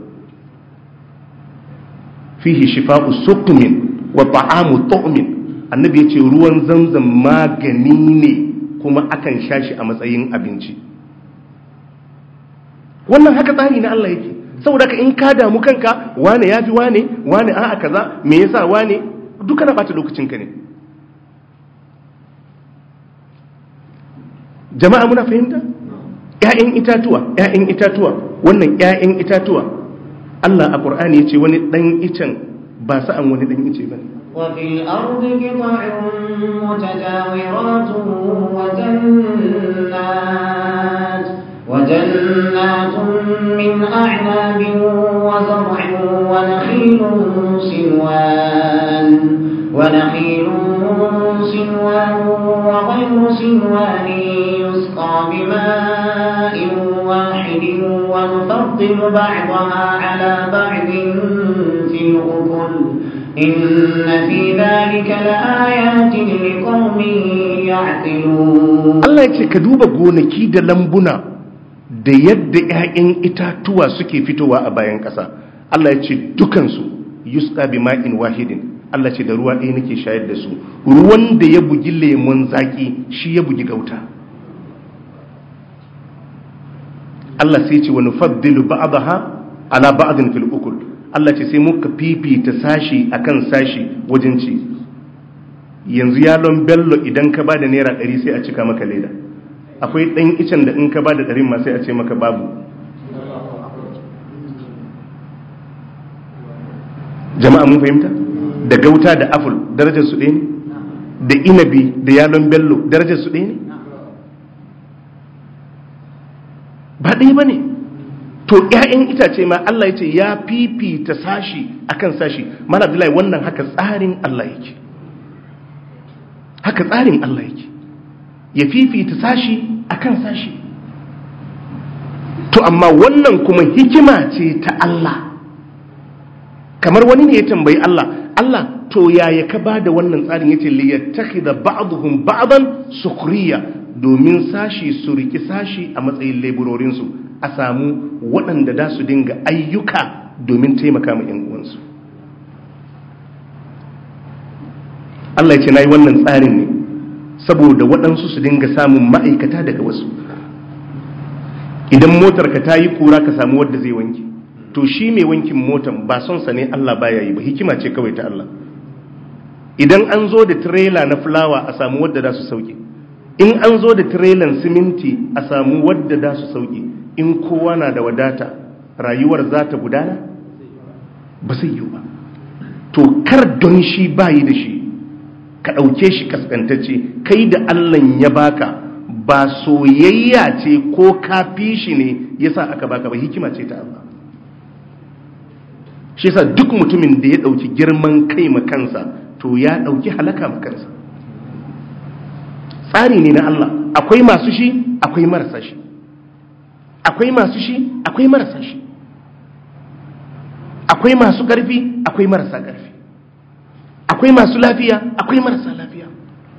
Fihi shifa'u suqmin wa ta'amu tu'min. Annabi yace ruwan zamzam magani ne kuma akan sha shi a matsayin abinci. Wannan haka tsari na Allah yake. Saboda ka in ka damu kanka wane yafi wane wane a'a kaza me yasa wane, duka na bata lokacin ka ne. Jama'a muna fahimta? ƴaƴan itatuwa ƴaƴan itatuwa wannan ƴaƴan itatuwa Allah a Qur'ani yace wani dan icen ba sa'an wani dan ice bane. وفي الأرض قطع متجاورات وجنات وجنات من أعناب وزرع ونخيل صنوان ونخيل صنوان وغير صنوان يسقى بماء واحد ونفضل بعضها على بعض في الأكل إن في ذلك لآيات لقوم يعقلون. الله يكي كدوبة gonaki da lambuna da yadda ƴaƴan itatuwa suke fitowa a bayan ƙasa. Allah ya ce dukansu yusqa bima'in wahidin. Allah ce da ruwa ɗaya nake shayar da su. Ruwan da ya bugi lemon zaki shi ya bugi gauta. Allah sai ce wa nufaddilu ba'daha ala ba'din fil ukul. Allah ce sai muka fifita sashi akan sashi wajen ci. Yanzu yalon bello idan ka bada naira ɗari sai a cika maka leda. Akwai ɗan icen da in ka bada ɗari ma sai a ce maka babu. Jama'a mun fahimta? Da gauta da apple darajar su ɗaya ne? Da inabi da yalon bello darajar su ɗaya ne? Ba ɗaya ba ne. To ƴaƴan itace ma Allah ya ce ya fifita sashi akan sashi. Malam Abdullahi wannan haka tsarin Allah yake. Haka tsarin Allah yake. Ya fifita sashi akan sashi. To amma wannan kuma hikima ce ta Allah. Kamar wani ne ya tambayi Allah, Allah to yaya ka bada wannan tsarin, yace li yattakhidha ba'dhum ba'dan sukhriya, domin sashi su riki sashi a matsayin leburorin su, a samu waɗanda da su dinga ayyuka domin taimaka ma ƴan uwansu. Allah ya ce nayi wannan tsarin ne saboda waɗansu su dinga samun ma'aikata daga wasu. Idan motar ka ta yi kura ka samu wanda zai wanke, to shi mai wankin motan ba son sa ne Allah baya yi ba, hikima ce kawai ta Allah. Idan an zo da trailer na fulawa a samu wadda da su sauke, in an zo da trailer siminti a samu wadda da su sauke. In kowa na da wadata rayuwar za ta gudana ba zai yi ba. To kar don shi bayi da shi ka ɗauke shi kaskantacce, kai da Allah ya baka ba soyayya ce ko kafi shi ne yasa aka baka ba, hikima ce ta Allah. Shi yasa duk mutumin da ya ɗauki girman kai ma kansa to to ya ɗauki halaka makansa. Tsari ne na Allah, akwai masu shi akwai marasa shi, akwai masu shi akwai marasa shi, akwai masu ƙarfi akwai marasa ƙarfi, akwai masu lafiya akwai marasa lafiya.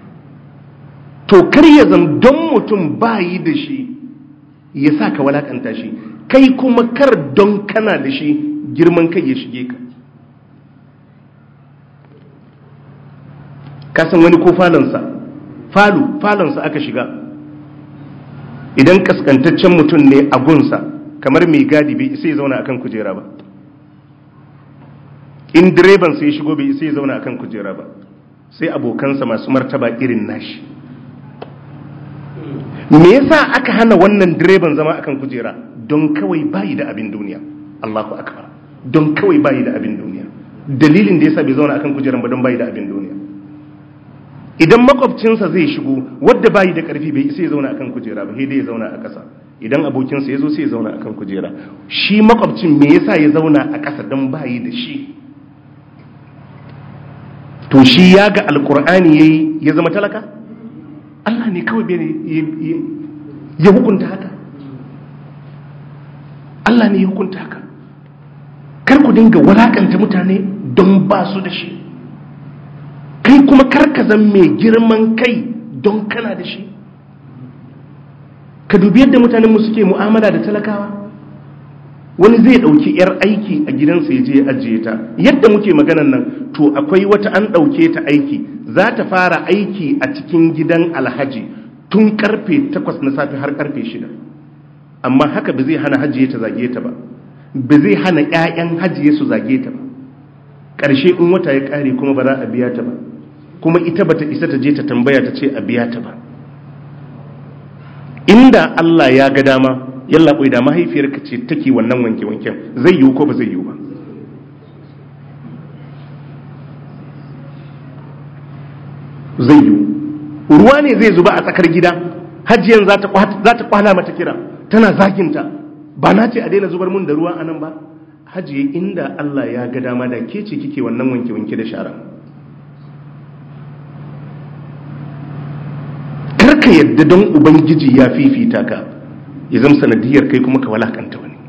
To kar ya zam don mutum bayi da shi ya sa ka walakanta shi, kai kuma kar don kana da shi girman kai ya shige ka. Kasan wani ko falonsa falu falonsa aka shiga, idan kaskantaccen mutum ne a gunsa kamar mai gadi bai isa ya zauna akan kujera ba, in direban sai ya shigo bai isa ya zauna akan kujera ba, sai abokansa masu martaba irin nashi. Me yasa aka hana wannan direban zama akan kujera? Don kawai bayi da abin duniya. Allahu akbar. Don kawai bayi da abin duniya. Dalilin da yasa bai zauna akan kujeran ba don bayi da abin duniya. Idan makwabcinsa zai shigo wadda bayi da karfi bai isa ya zauna akan kujera ba, sai dai ya zauna a ƙasa. Idan abokinsa ya zo sai ya zauna akan kujera. Shi makwabcin me yasa ya zauna a ƙasa? Don bayi da shi. To shi ya ga alkur'ani yayi ya zama talaka? Allah ne kawai bai ya hukunta haka. Allah ne ya hukunta haka. Kar ku dinga walakanta mutane don ba su da shi, kai kuma kar ka zan mai girman kai don kana da shi. Ka dubi yadda mutanen mu suke mu'amala da talakawa. Wani zai dauki yar aiki a gidansa ya je ya ajiye ta, yadda muke maganan nan to akwai wata an dauke ta aiki, za ta fara aiki a cikin gidan alhaji tun karfe takwas na safe har karfe shida, amma haka ba zai hana hajiye ta zage ta ba, ba zai hana ƴaƴan hajiye su zage ta ba. Ƙarshe in wata ya ƙare kuma ba za a biya ta ba, kuma ita bata isa ta je ta tambaya ta ce a biya ta ba. Inda Allah ya ga dama, yalla bai da mahaifiyarka ce take wannan wanke-wanken, zai yiwu ko ba zai yiwu ba? Zai yiwu. Ruwa ne zai zuba a tsakar gida, hajiyan za ta kwala mata kira tana zaginta, ba na ce a daina zubar mun da ruwa a nan ba? Hajiye, inda Allah ya ga dama da ke ce kike wannan wanke-wanke da shara. Karka yadda don Ubangiji ya fifita ka ya zama sanadiyar kai kuma ka walakanta wani.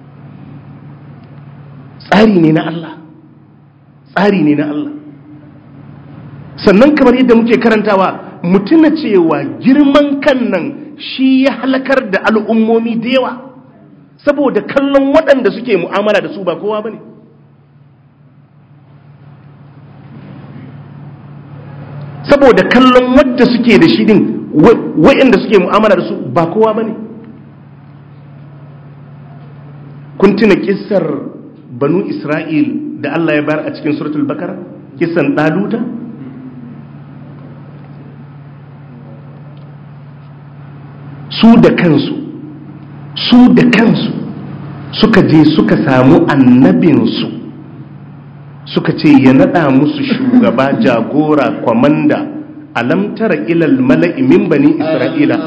Tsari ne na Allah, tsari ne na Allah. Sannan kamar yadda muke karantawa, mutuna cewa girman kan nan shi ya halakar da al'ummomi da yawa, saboda kallon waɗanda suke mu'amala da su ba kowa ba ne. Saboda kallon wadda suke da shi din, waɗanda suke mu'amala da su ba kowa ba ne. Kun tuna kissar banu Isra'il da Allah ya bayar a cikin suratul Bakara, kissan Daluta? Su da kansu, su da kansu suka je suka samu annabinsu suka ce ya nada musu shugaba, jagora, kwamanda. Alam tara ilal mala'i min bani Isra'ila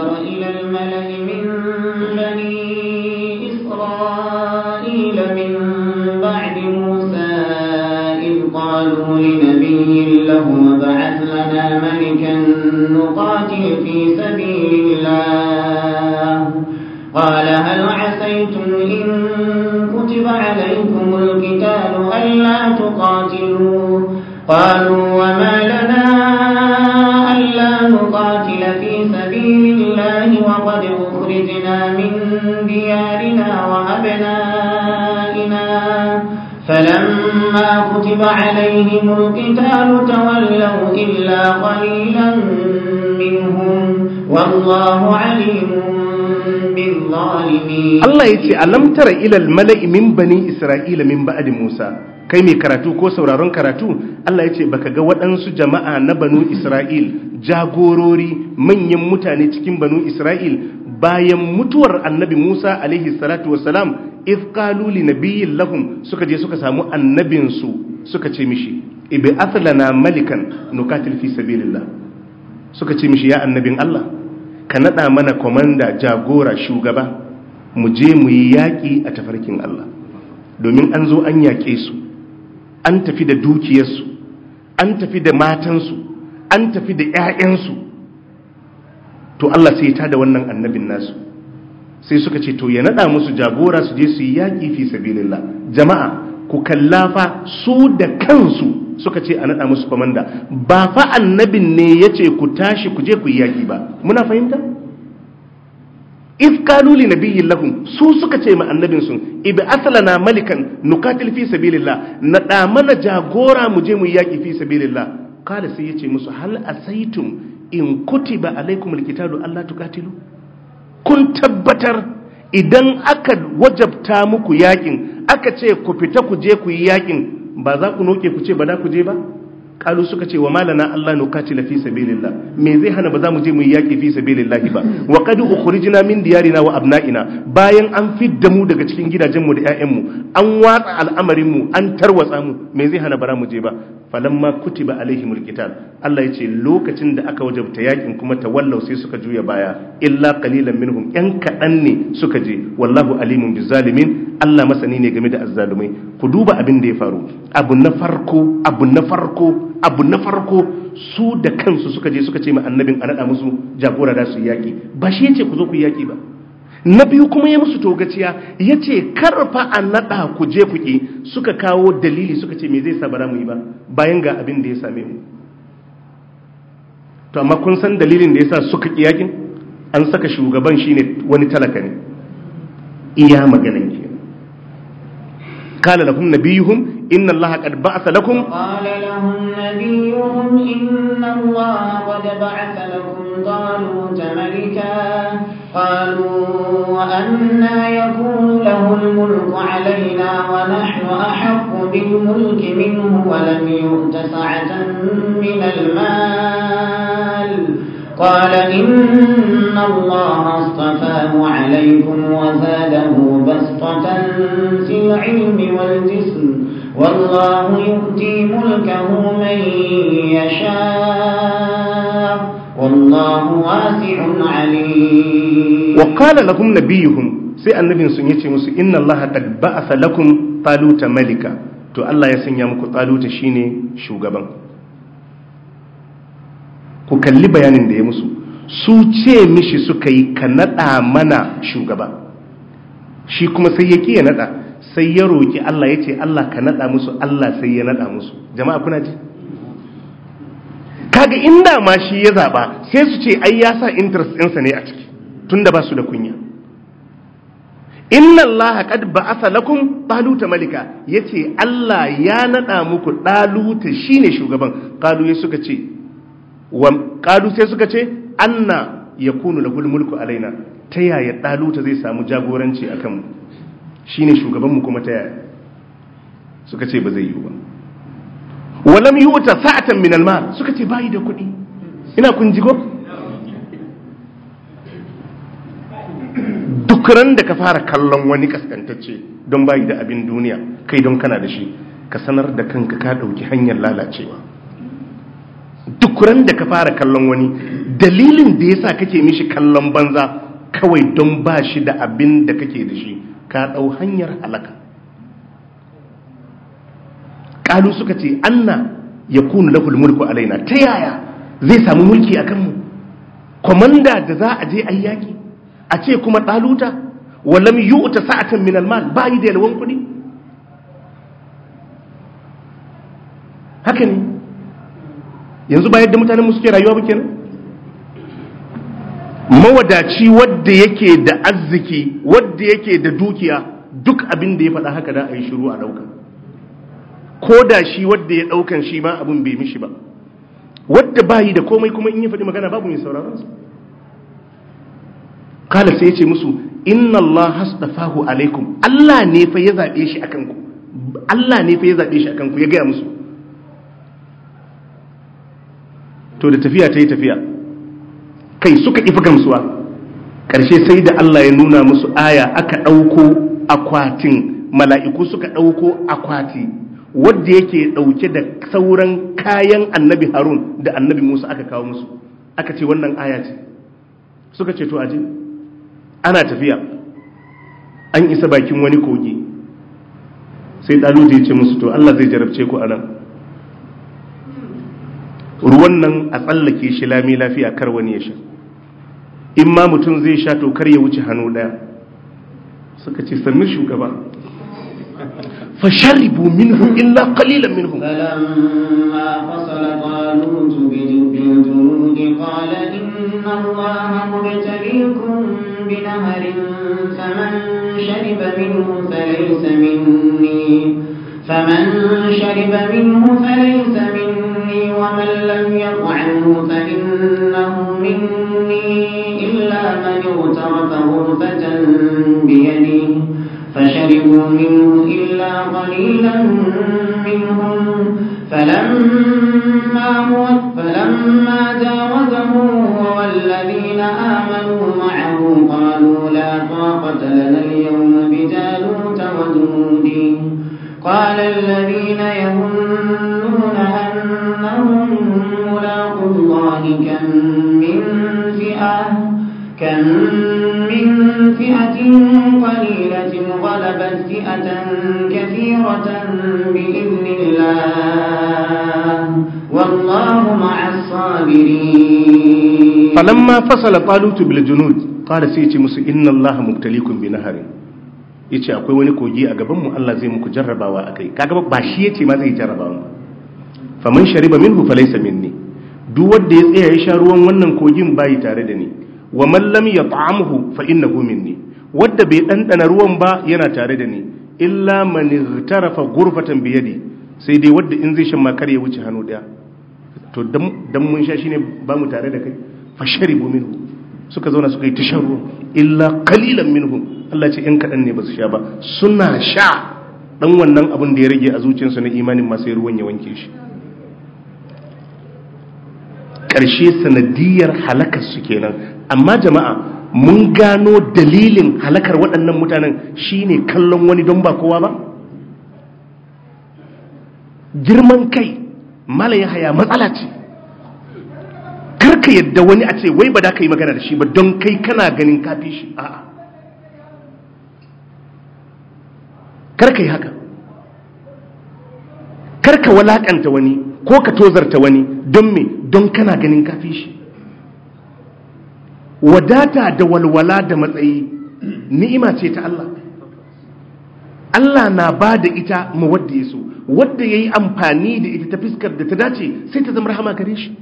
قالوا لنبي له وبعث لنا ملكا نقاتل في سبيل الله قال هل عسيتم إن كتب عليكم القتال ألا تقاتلوا قالوا وما لنا ألا نقاتل في سبيل الله وقد أخرجنا من ديارنا وأبنائنا فلما كتب عليهم القتال تولوا إلا قليلا منهم والله عليم بالظالمين. الله يتي ألم تر إلى الملأ من بني إسرائيل من بعد موسى. kai mai karatu ko sauraron karatu, Allah ya ce baka ga waɗansu jama'a na banu Isra'il, jagorori manyan mutane cikin banu Isra'il bayan mutuwar annabi Musa alaihi salatu wassalam, if qalu li nabiyyin lahum, suka je suka samu annabinsu suka ce mishi ibi athlana malikan nukatil fi sabilillah, suka ce mishi ya annabin Allah ka nada mana komanda, jagora, shugaba, mu je mu yi yaƙi a tafarkin Allah, domin an zo an yaƙe su, an tafi da dukiyarsu, an tafi da matansu an tafi da 'ya'yansu, to Allah sai ta da wannan annabin nasu sai suka ce to ya nada musu jagora su je su yi yaƙi fi sabilillah. Jama'a ku kallafa su da kansu suka ce a nada musu komanda, ba fa annabin ne yace ku tashi ku je ku yi yaƙi ba. Muna fahimta? if qalu li nabiyyin lahum, su suka ce ma annabin sun ibi aslana malikan nukatil fi sabilillah, nada mana jagora mu je mu yi yaƙi fi sabilillah. Kada sai yace musu hal asaitum in kutiba alaikumul qitalu alla tuqatilu, kun tabbatar idan aka wajabta muku yakin aka ce ku fita ku je ku yi yakin ba za ku noke ku ce ba da ku je ba? Kalu suka ce wa malana Allah nukatila fi sabilillah, me zai hana ba za mu je mu yi yaki fi sabilillah ba? Wa qad ukhrijna min diyarina wa abna'ina, bayan an fidda mu daga cikin gidajen mu da ƴaƴan mu, an watsa al'amarin mu, an tarwatsa mu, me zai hana bara mu je ba? Falamma kutiba alaihimul qital, Allah yace lokacin da aka wajabta yakin kuma tawallau sai suka juya baya, illa qalilan minhum, yan kadan ne suka je. Wallahu alimun bizalimin, Allah masani ne game da azzalumai. Ku duba abin da ya faru, abu na farko abu na farko abu na farko su da kansu suka je suka ce ma annabin a nada musu jagora da su yaki, ba shi yace ku zo ku yaki ba. Na biyu kuma ya musu togaciya yace karfa a nada ku je ku ki, suka kawo dalili suka ce me zai sa bara mu yi ba bayan ga abin da ya same mu. To amma kun san dalilin da yasa suka ki yakin? An saka shugaban shine wani talaka ne, iya maganan ke. قال لهم نبيهم إن الله قد بعث لكم قال لهم نبيهم إن الله قد بعث لكم طالوت ملكا قالوا وأنا يكون له الملك علينا ونحن أحق بالملك منه ولم يؤت سعة من المال قال إن الله اصطفاه عليكم وزاده بسطة في العلم والجسم والله يؤتي ملكه من يشاء والله واسع عليم. وقال لهم نبيهم sai annabin sun yace musu inna allaha qad ba'atha lakum taluta malika, to Allah ya sanya muku taluta shine shugaban. Ku kalli bayanin da ya musu, su ce mishi suka yi ka nada mana shugaba, shi kuma sai ya ki ya nada, sai ya roki Allah ya ce Allah ka nada musu, Allah sai ya nada musu. Jama'a kuna ji? Kaga inda ma shi ya zaba sai su ce ai ya sa interest ɗinsa ne a ciki, tunda ba su da kunya. Inna Allah qad ba'atha lakum taluta malika, yace Allah ya nada muku taluta shine shugaban. Qalu ya suka ce wa qalu sai suka ce anna yakunu lahul mulku alaina, ta yaya taluta zai samu jagoranci akan mu, shine shugaban mu kuma ta yaya? Suka ce ba zai yi ba. Walam yu'ta sa'atan min al-mal, suka ce bai da kuɗi. Ina kun ji ko? Duk ran da ka fara kallon wani kaskantacce don bai da abin duniya, kai don kana da shi, ka sanar da kanka ka dauki hanyar lalacewa. Duk ran da ka fara kallon wani, dalilin da yasa kake mishi kallon banza kawai don ba shi da abin da kake da shi, ka dau hanyar halaka. Kalu suka ce anna yakunu lahul mulku alaina, ta yaya zai samu mulki akan mu? Komanda da za a je ayyaki a ce kuma taluta, walam yu'ta sa'atan min al-mal, bai da yalwan kudi. Haka ne yanzu ba yadda mutanen mu suke rayuwa ba kenan. Mawadaci wadda yake da arziki, wadda yake da dukiya, duk abin da ya faɗa haka da a yi shiru a ɗauka, ko da shi wadda ya ɗaukan shi ma abin bai mishi ba. Wadda bayi da komai kuma in yi faɗi magana babu mai sauraron sa. Kala sai ya ce musu inna Allah hasdafahu alaikum, Allah ne fa ya zaɓe shi akan ku, Allah ne fa ya zaɓe shi akan ku, ya gaya musu. To da tafiya ta yi tafiya, kai suka ƙi gamsuwa, ƙarshe sai da Allah ya nuna musu aya, aka ɗauko akwatin, mala'iku suka ɗauko akwati wadda yake ɗauke da sauran kayan annabi Harun da annabi Musa, aka kawo musu, aka ce wannan aya ce. Suka ce to aje. Ana tafiya, an isa bakin wani kogi, sai Ɗaluta ya ce musu to Allah zai jarabce ku anan. ruwan nan a tsallake shi lami lafiya kar wani ya sha, in ma mutum zai sha to kar ya wuce hannu daya. Suka ce sannu shugaba, fasharibu minhu illa qalilan minhum. فلما فصل طالوت بالجنود قال إن الله مبتليكم بنهر فمن شرب منه فليس مني فمن شرب منه فليس مني ومن لم يطعمه فإنه مني إلا من اغترف غرفة بيده فشربوا منه إلا قليلا منهم فلما هو فلما جاوزه هو والذين آمنوا معه قالوا لا طاقة لنا اليوم بجالوت وجنوده قال الذين يظنون أنهم ملاقو الله كم من فئة كم من فئة قليلة غلبت فئة كثيرة بإذن الله والله مع الصابرين. فلما فصل طالوت بالجنود قال سيتي musu inna Allah mubtaliikum bi naharin, yace akwai wani kogi a gaban mu Allah zai muku jarrabawa akai. Kaga ba shi yace ma zai jarrabawa. Faman shariba minhu falaysa minni, duk wanda ya tsaya ya sha ruwan wannan kogin bai tare da ni. Wa man lam yat'amhu fa innahu minni, wanda bai dandana ruwan ba yana tare da ni. Illa man igtarafa ghurfatan bi yadi, sai dai wanda in zai shan makar ya wuce hannu daya. To dan dan mun sha shine ba mu tare da kai. Fasharibu minhu, suka zauna suka yi tashar ruwan. Illa qalilan minhum, Allah ce in kadan ne ba su sha ba. Suna sha dan wannan abin da ya rage a zuciyarsu na imanin ma sai ruwan ya wanke shi. Ƙarshe sanadiyar halakar su kenan. Amma jama'a, mun gano dalilin halakar waɗannan mutanen shine kallon wani don ba kowa ba. Girman kai mala ya haya matsala ce. Karka yadda wani a ce wai ba da ka yi magana da shi ba don kai kana ganin kafi shi. A'a, karka yi haka. Karka walakanta wani ko ka tozarta wani don me, don kana ganin kafi shi. Wadata da walwala da matsayi ni'ima ce ta Allah. Allah na ba da ita ma wadda ya so, wadda ya yi amfani da ita ta fiskar da ta dace sai ta zama rahama gare shi.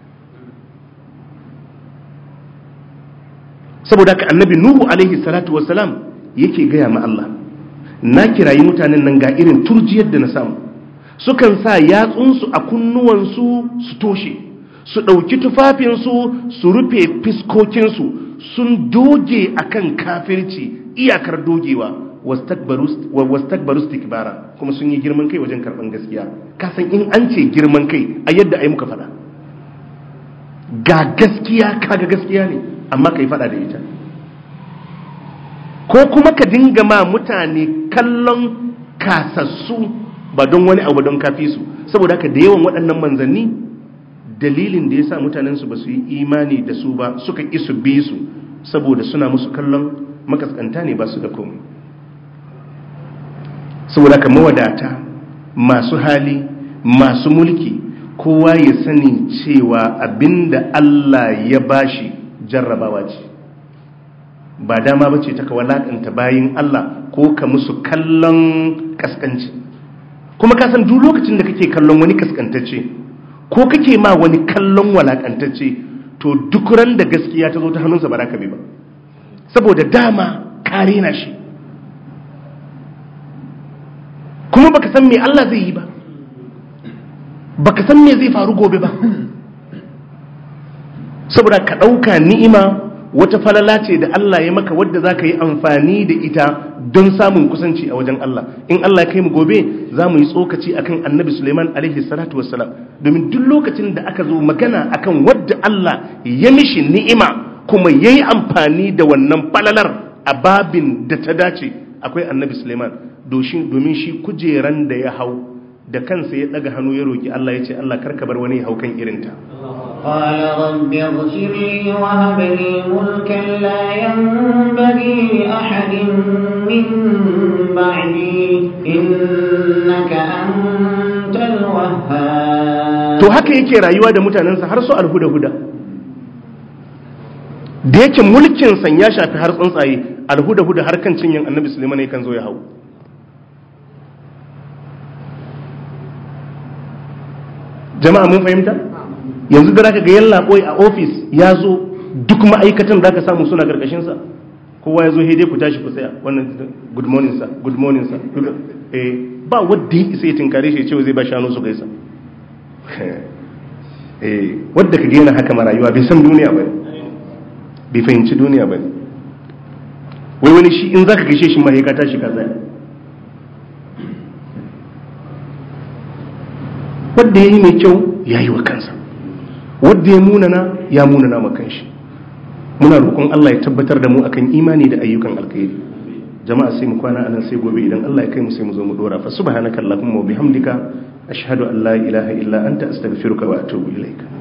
Saboda haka annabi Nuhu alaihi salatu wassalam yake gaya ma Allah, na kirayi mutanen nan ga irin turjiyar da na samu. Sukan sa yatsunsu a kunnuwansu su toshe, su ɗauki tufafinsu su rufe fiskokinsu, sun doge akan kafirci iyakar dogewa, wastakbaru istikbara, kuma sun yi girman kai wajen karɓan gaskiya. Kasan in an ce girman kai a yadda ai muka faɗa, ga gaskiya kaga gaskiya ne amma kai faɗa da ita, ko kuma ka dinga ma mutane kallon kasassu ba don wani abu don kafi su. Saboda haka da yawan waɗannan manzanni dalilin da ya sa mutanensu ba su yi imani da su ba, suka ƙi su bi su, saboda suna musu kallon makaskanta ne ba su da komai. Saboda haka mawadata, masu hali, masu mulki, kowa ya sani cewa abinda Allah ya bashi jarrabawa ce, ba dama bace ta ka walakanta bayin Allah ko ka musu kallon kaskanci. Kuma ka san duk lokacin da kake kallon wani kaskantacce ko kake ma wani kallon walakantacce, to duk ran da gaskiya ta zo ta hannunsa ba za ka bi ba, saboda dama kare na shi, kuma baka san me Allah zai yi ba, baka san me zai faru gobe ba. Saboda ka ɗauka ni'ima wata falala ce da Allah ya maka wadda za ka yi amfani da ita don samun kusanci a wajen Allah. In Allah ya kai mu gobe za mu yi tsokaci akan annabi Suleiman alaihi salatu wassalam, domin duk lokacin da aka zo magana akan wadda Allah ya mishi ni'ima kuma ya yi amfani da wannan falalar a babin da ta dace, akwai annabi Suleiman. Domin shi kujeran da ya hau da kansa ya daga hannu ya roki Allah, ya ce Allah karka bar wani hau kan irinta. قال رب اغفر لي وهب لي ملكا لا ينبغي لأحد من بعدي إنك أنت الوهاب. to to haka yake rayuwa da mutanensa har su alhuda-huda da yake mulkin san ya shafi har tsuntsaye, alhuda-huda har kan cinyin annabi Sulaiman yakan zo ya hau. Jama'a mun fahimta? Yanzu da zaka ga yalla boy a office ya zo, duk ma'aikatan zaka samu suna karkashin sa, kowa ya zo hede ku tashi ku tsaya, wannan good morning sir, good morning sir, eh ba wanda sai tinkare shi cewa zai ba shanu su gaisa. eh wanda kage yana haka marayuwa bai san duniya bane, bai fahimci duniya bane. Wai wani shi in zaka gaishe shi ma sai ka tashi ka tsaya. Wanda yayi mai kyau yayi wa kansa, wanda ya munana ya munana ma kanshi. Muna roƙon Allah ya tabbatar da mu akan imani da ayyukan alkhairi. Jama'a sai mu kwana anan, sai gobe idan Allah ya kai mu sai mu zo mu dora. Fa subhanaka allahumma wa bihamdika ashhadu an la ilaha illa anta astaghfiruka wa atubu ilaik.